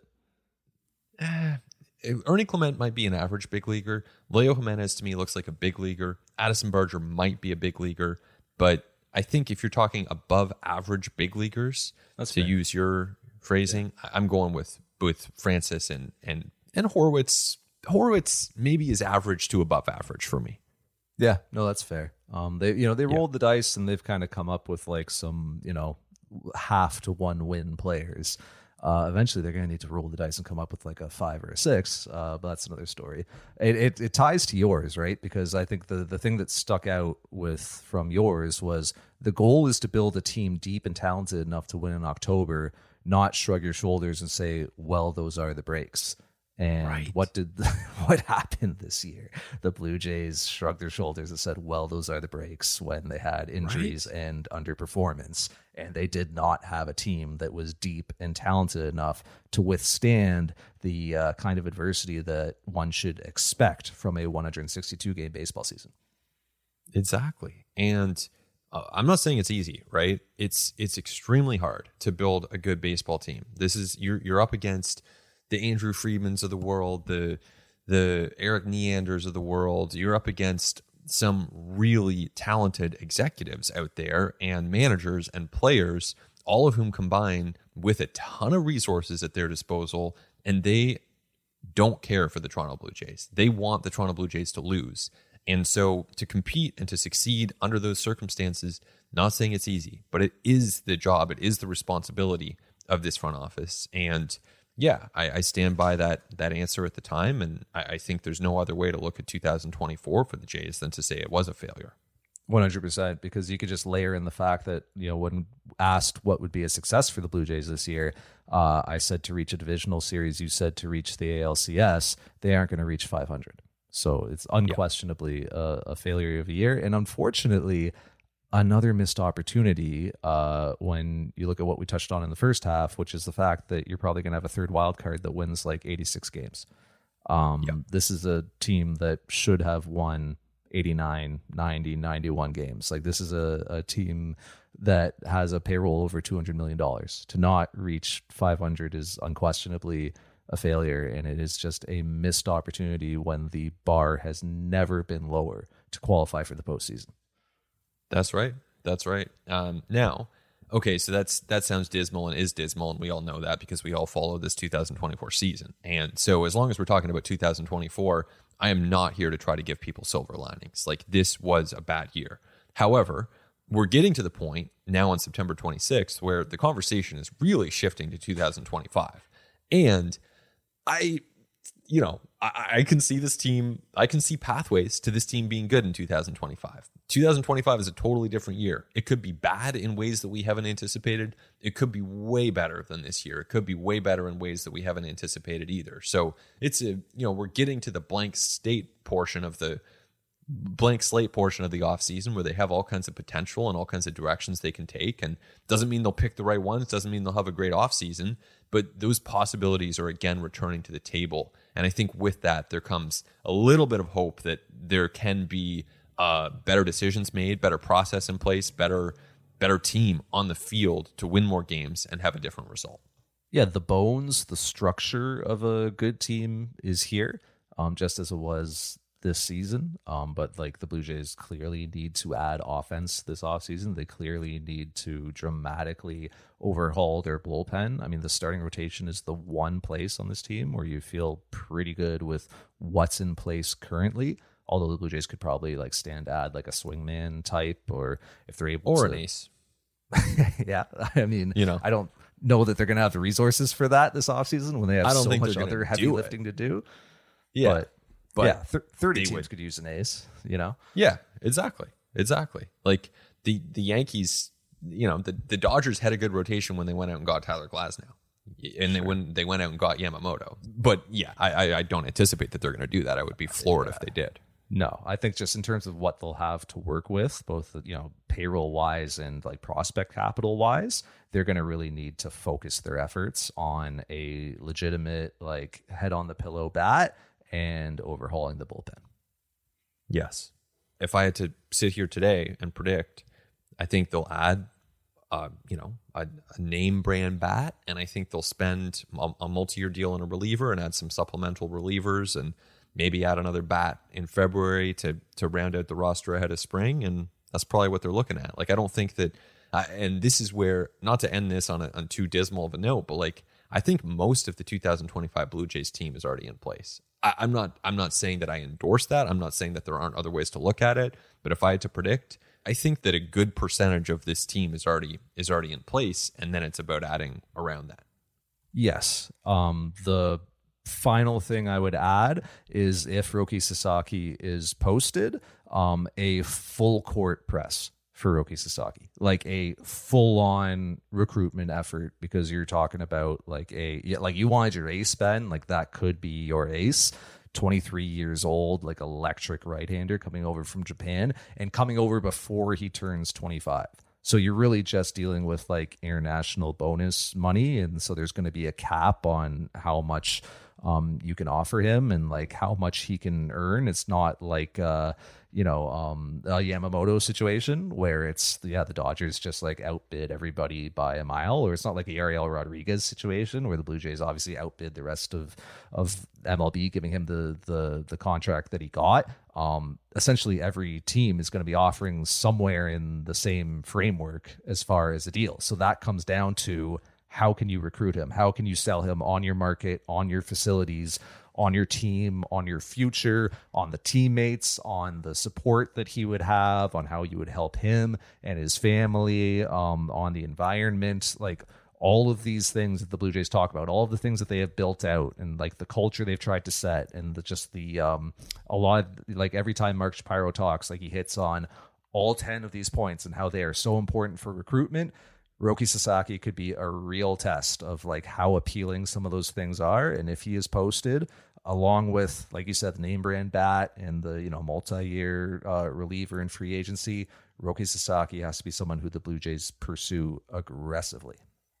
Eh, Ernie Clement might be an average big leaguer. Leo Jimenez to me looks like a big leaguer. Addison Barger might be a big leaguer, but I think if you're talking above average big leaguers, That's to fair. use your phrasing, I- I'm going with with Francis and and and Horwitz. Horwitz maybe is average to above average for me. Yeah, no, that's fair. Um, they you know they rolled the dice and they've kind of come up with like some you know half to one win players. Uh, eventually, they're going to need to roll the dice and come up with like a five or a six. Uh, but that's another story. It, it it ties to yours, right? Because I think the the thing that stuck out with from yours was the goal is to build a team deep and talented enough to win in October, not shrug your shoulders and say, "Well, those are the breaks." And Right. what did what happened this year? The Blue Jays shrugged their shoulders and said, "Well, those are the breaks," when they had injuries and underperformance, and they did not have a team that was deep and talented enough to withstand the uh, kind of adversity that one should expect from a one hundred sixty-two game baseball season. Exactly. And uh, I'm not saying it's easy, right? It's it's extremely hard to build a good baseball team. This is you're you're up against the Andrew Friedmans of the world, the the Eric Neanders of the world. You're up against some really talented executives out there and managers and players, all of whom combine with a ton of resources at their disposal, and they don't care for the Toronto Blue Jays. They want the Toronto Blue Jays to lose. And so to compete and to succeed under those circumstances, not saying it's easy, but it is the job, it is the responsibility of this front office. And yeah, I, I stand by that that answer at the time, and I, I think there's no other way to look at two thousand twenty-four for the Jays than to say it was a failure. one hundred percent, because you could just layer in the fact that, you know, when asked what would be a success for the Blue Jays this year, uh, I said to reach a divisional series, you said to reach the A L C S, they aren't going to reach five hundred. So it's unquestionably a, a failure of a year. And unfortunately, another missed opportunity uh, when you look at what we touched on in the first half, which is the fact that you're probably going to have a third wild card that wins like eighty-six games. Um, Yep. This is a team that should have won eighty-nine, ninety, ninety-one games. Like this is a, a team that has a payroll over two hundred million dollars. To not reach five hundred is unquestionably a failure, and it is just a missed opportunity when the bar has never been lower to qualify for the postseason. That's right. That's right. Um, now, okay, so that's that sounds dismal and is dismal, and we all know that because we all follow this two thousand twenty-four season. And so as long as we're talking about two thousand twenty-four, I am not here to try to give people silver linings. Like, this was a bad year. However, we're getting to the point now on September twenty-sixth where the conversation is really shifting to two thousand twenty-five. And I, you know, I, I can see this team, I can see pathways to this team being good in two thousand twenty-five. two thousand twenty-five is a totally different year. It could be bad in ways that we haven't anticipated. It could be way better than this year. It could be way better in ways that we haven't anticipated either. So it's a, you know, we're getting to the blank state portion of the blank slate portion of the offseason where they have all kinds of potential and all kinds of directions they can take. And doesn't mean they'll pick the right ones, doesn't mean they'll have a great offseason, but those possibilities are again returning to the table. And I think with that, there comes a little bit of hope that there can be uh, better decisions made, better process in place, better better team on the field to win more games and have a different result. Yeah, the bones, the structure of a good team is here, um, just as it was this season. Um, but like the Blue Jays clearly need to add offense this offseason. They clearly need to dramatically overhaul their bullpen. I mean, the starting rotation is the one place on this team where you feel pretty good with what's in place currently. Although the Blue Jays could probably like stand add like a swingman type, or if they're able Or to, an ace. yeah, I mean, You know. I don't know that they're going to have the resources for that this offseason when they have I don't so think much they're gonna other heavy do it. lifting to do. Yeah. But, But yeah, th- thirty they teams would. could use an ace, you know? Yeah, exactly. Exactly. Like the the Yankees, you know, the, the Dodgers had a good rotation when they went out and got Tyler Glasnow. And sure. they went they went out and got Yamamoto. But yeah, I, I, I don't anticipate that they're going to do that. I would be floored yeah. if they did. No, I think just in terms of what they'll have to work with, both, you know, payroll wise and like prospect capital wise, they're going to really need to focus their efforts on a legitimate, like, head on the pillow bat and overhauling the bullpen. Yes. If I had to sit here today and predict, I think they'll add, uh, you know, a, a name brand bat, and I think they'll spend a, a multi-year deal on a reliever and add some supplemental relievers and maybe add another bat in February to to round out the roster ahead of spring, and that's probably what they're looking at. Like, I don't think that, uh, and this is where, not to end this on a, on too dismal of a note, but like, I think most of the two thousand twenty-five Blue Jays team is already in place. I, I'm not I'm not saying that I endorse that. I'm not saying that there aren't other ways to look at it, but if I had to predict, I think that a good percentage of this team is already is already in place, and then it's about adding around that. Yes, um, the final thing I would add is if Roki Sasaki is posted, um, a full court press for Roki Sasaki, like a full on recruitment effort, because you're talking about like a, yeah, like you wanted your ace, Ben, like that could be your ace. twenty-three years old, like electric right-hander coming over from Japan and coming over before he turns twenty-five. So you're really just dealing with like international bonus money. And so there's going to be a cap on how much um, you can offer him and like how much he can earn. It's not like, uh, you know, um, a Yamamoto situation where it's, yeah, the Dodgers just like outbid everybody by a mile, or it's not like the Ariel Rodriguez situation where the Blue Jays obviously outbid the rest of, of M L B, giving him the, the, the contract that he got. Um, essentially every team is going to be offering somewhere in the same framework as far as a deal. So that comes down to, how can you recruit him? How can you sell him on your market, on your facilities, on your team, on your future, on the teammates, on the support that he would have, on how you would help him and his family, um, on the environment, like all of these things that the Blue Jays talk about, all of the things that they have built out and like the culture they've tried to set, and the, just the, um, a lot of, like every time Mark Shapiro talks, like he hits on all ten of these points and how they are so important for recruitment. Roki Sasaki could be a real test of like how appealing some of those things are. And if he is posted along with, like you said, the name brand bat and the, you know, multi-year uh, reliever in free agency, Roki Sasaki has to be someone who the Blue Jays pursue aggressively.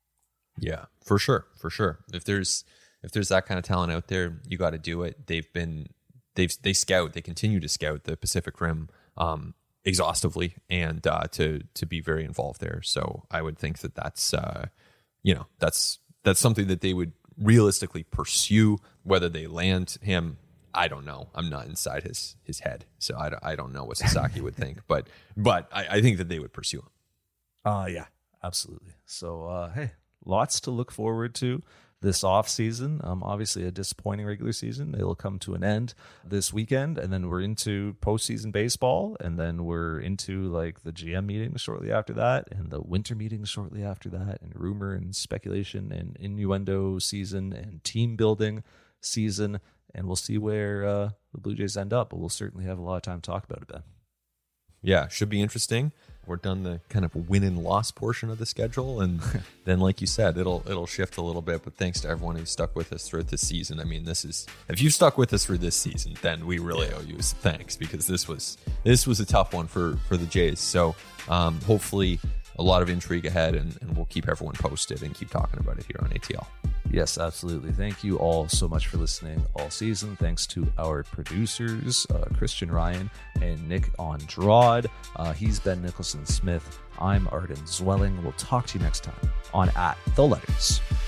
Yeah, for sure. For sure. If there's, if there's that kind of talent out there, you got to do it. They've been, they've, they scout, they continue to scout the Pacific Rim, um, exhaustively, and uh, to to be very involved there. So I would think that that's uh, you know that's that's something that they would realistically pursue. Whether they land him, I don't know. I'm not inside his his head, so I don't, I don't know what Sasaki would think. But but I, I think that they would pursue him. Uh yeah, absolutely. So uh, hey, lots to look forward to this off season. Um, obviously a disappointing regular season. It'll come to an end this weekend, and then we're into postseason baseball, and then we're into like the G M meetings shortly after that, and the winter meetings shortly after that, and rumor and speculation and innuendo season and team building season, and we'll see where uh, the Blue Jays end up. But we'll certainly have a lot of time to talk about it, Ben. Yeah, should be interesting. We're done the kind of win and loss portion of the schedule, and then, like you said, it'll it'll shift a little bit. But thanks to everyone who stuck with us throughout this season. I mean, this is if you stuck with us for this season, then we really owe you some thanks, because this was this was a tough one for for the Jays. So um, hopefully, a lot of intrigue ahead, and, and we'll keep everyone posted and keep talking about it here on A T L. Yes, absolutely. Thank you all so much for listening all season. Thanks to our producers, uh, Christian Ryan and Nick Andrade. Uh, he's Ben Nicholson Smith. I'm Arden Zwelling. We'll talk to you next time on At The Letters.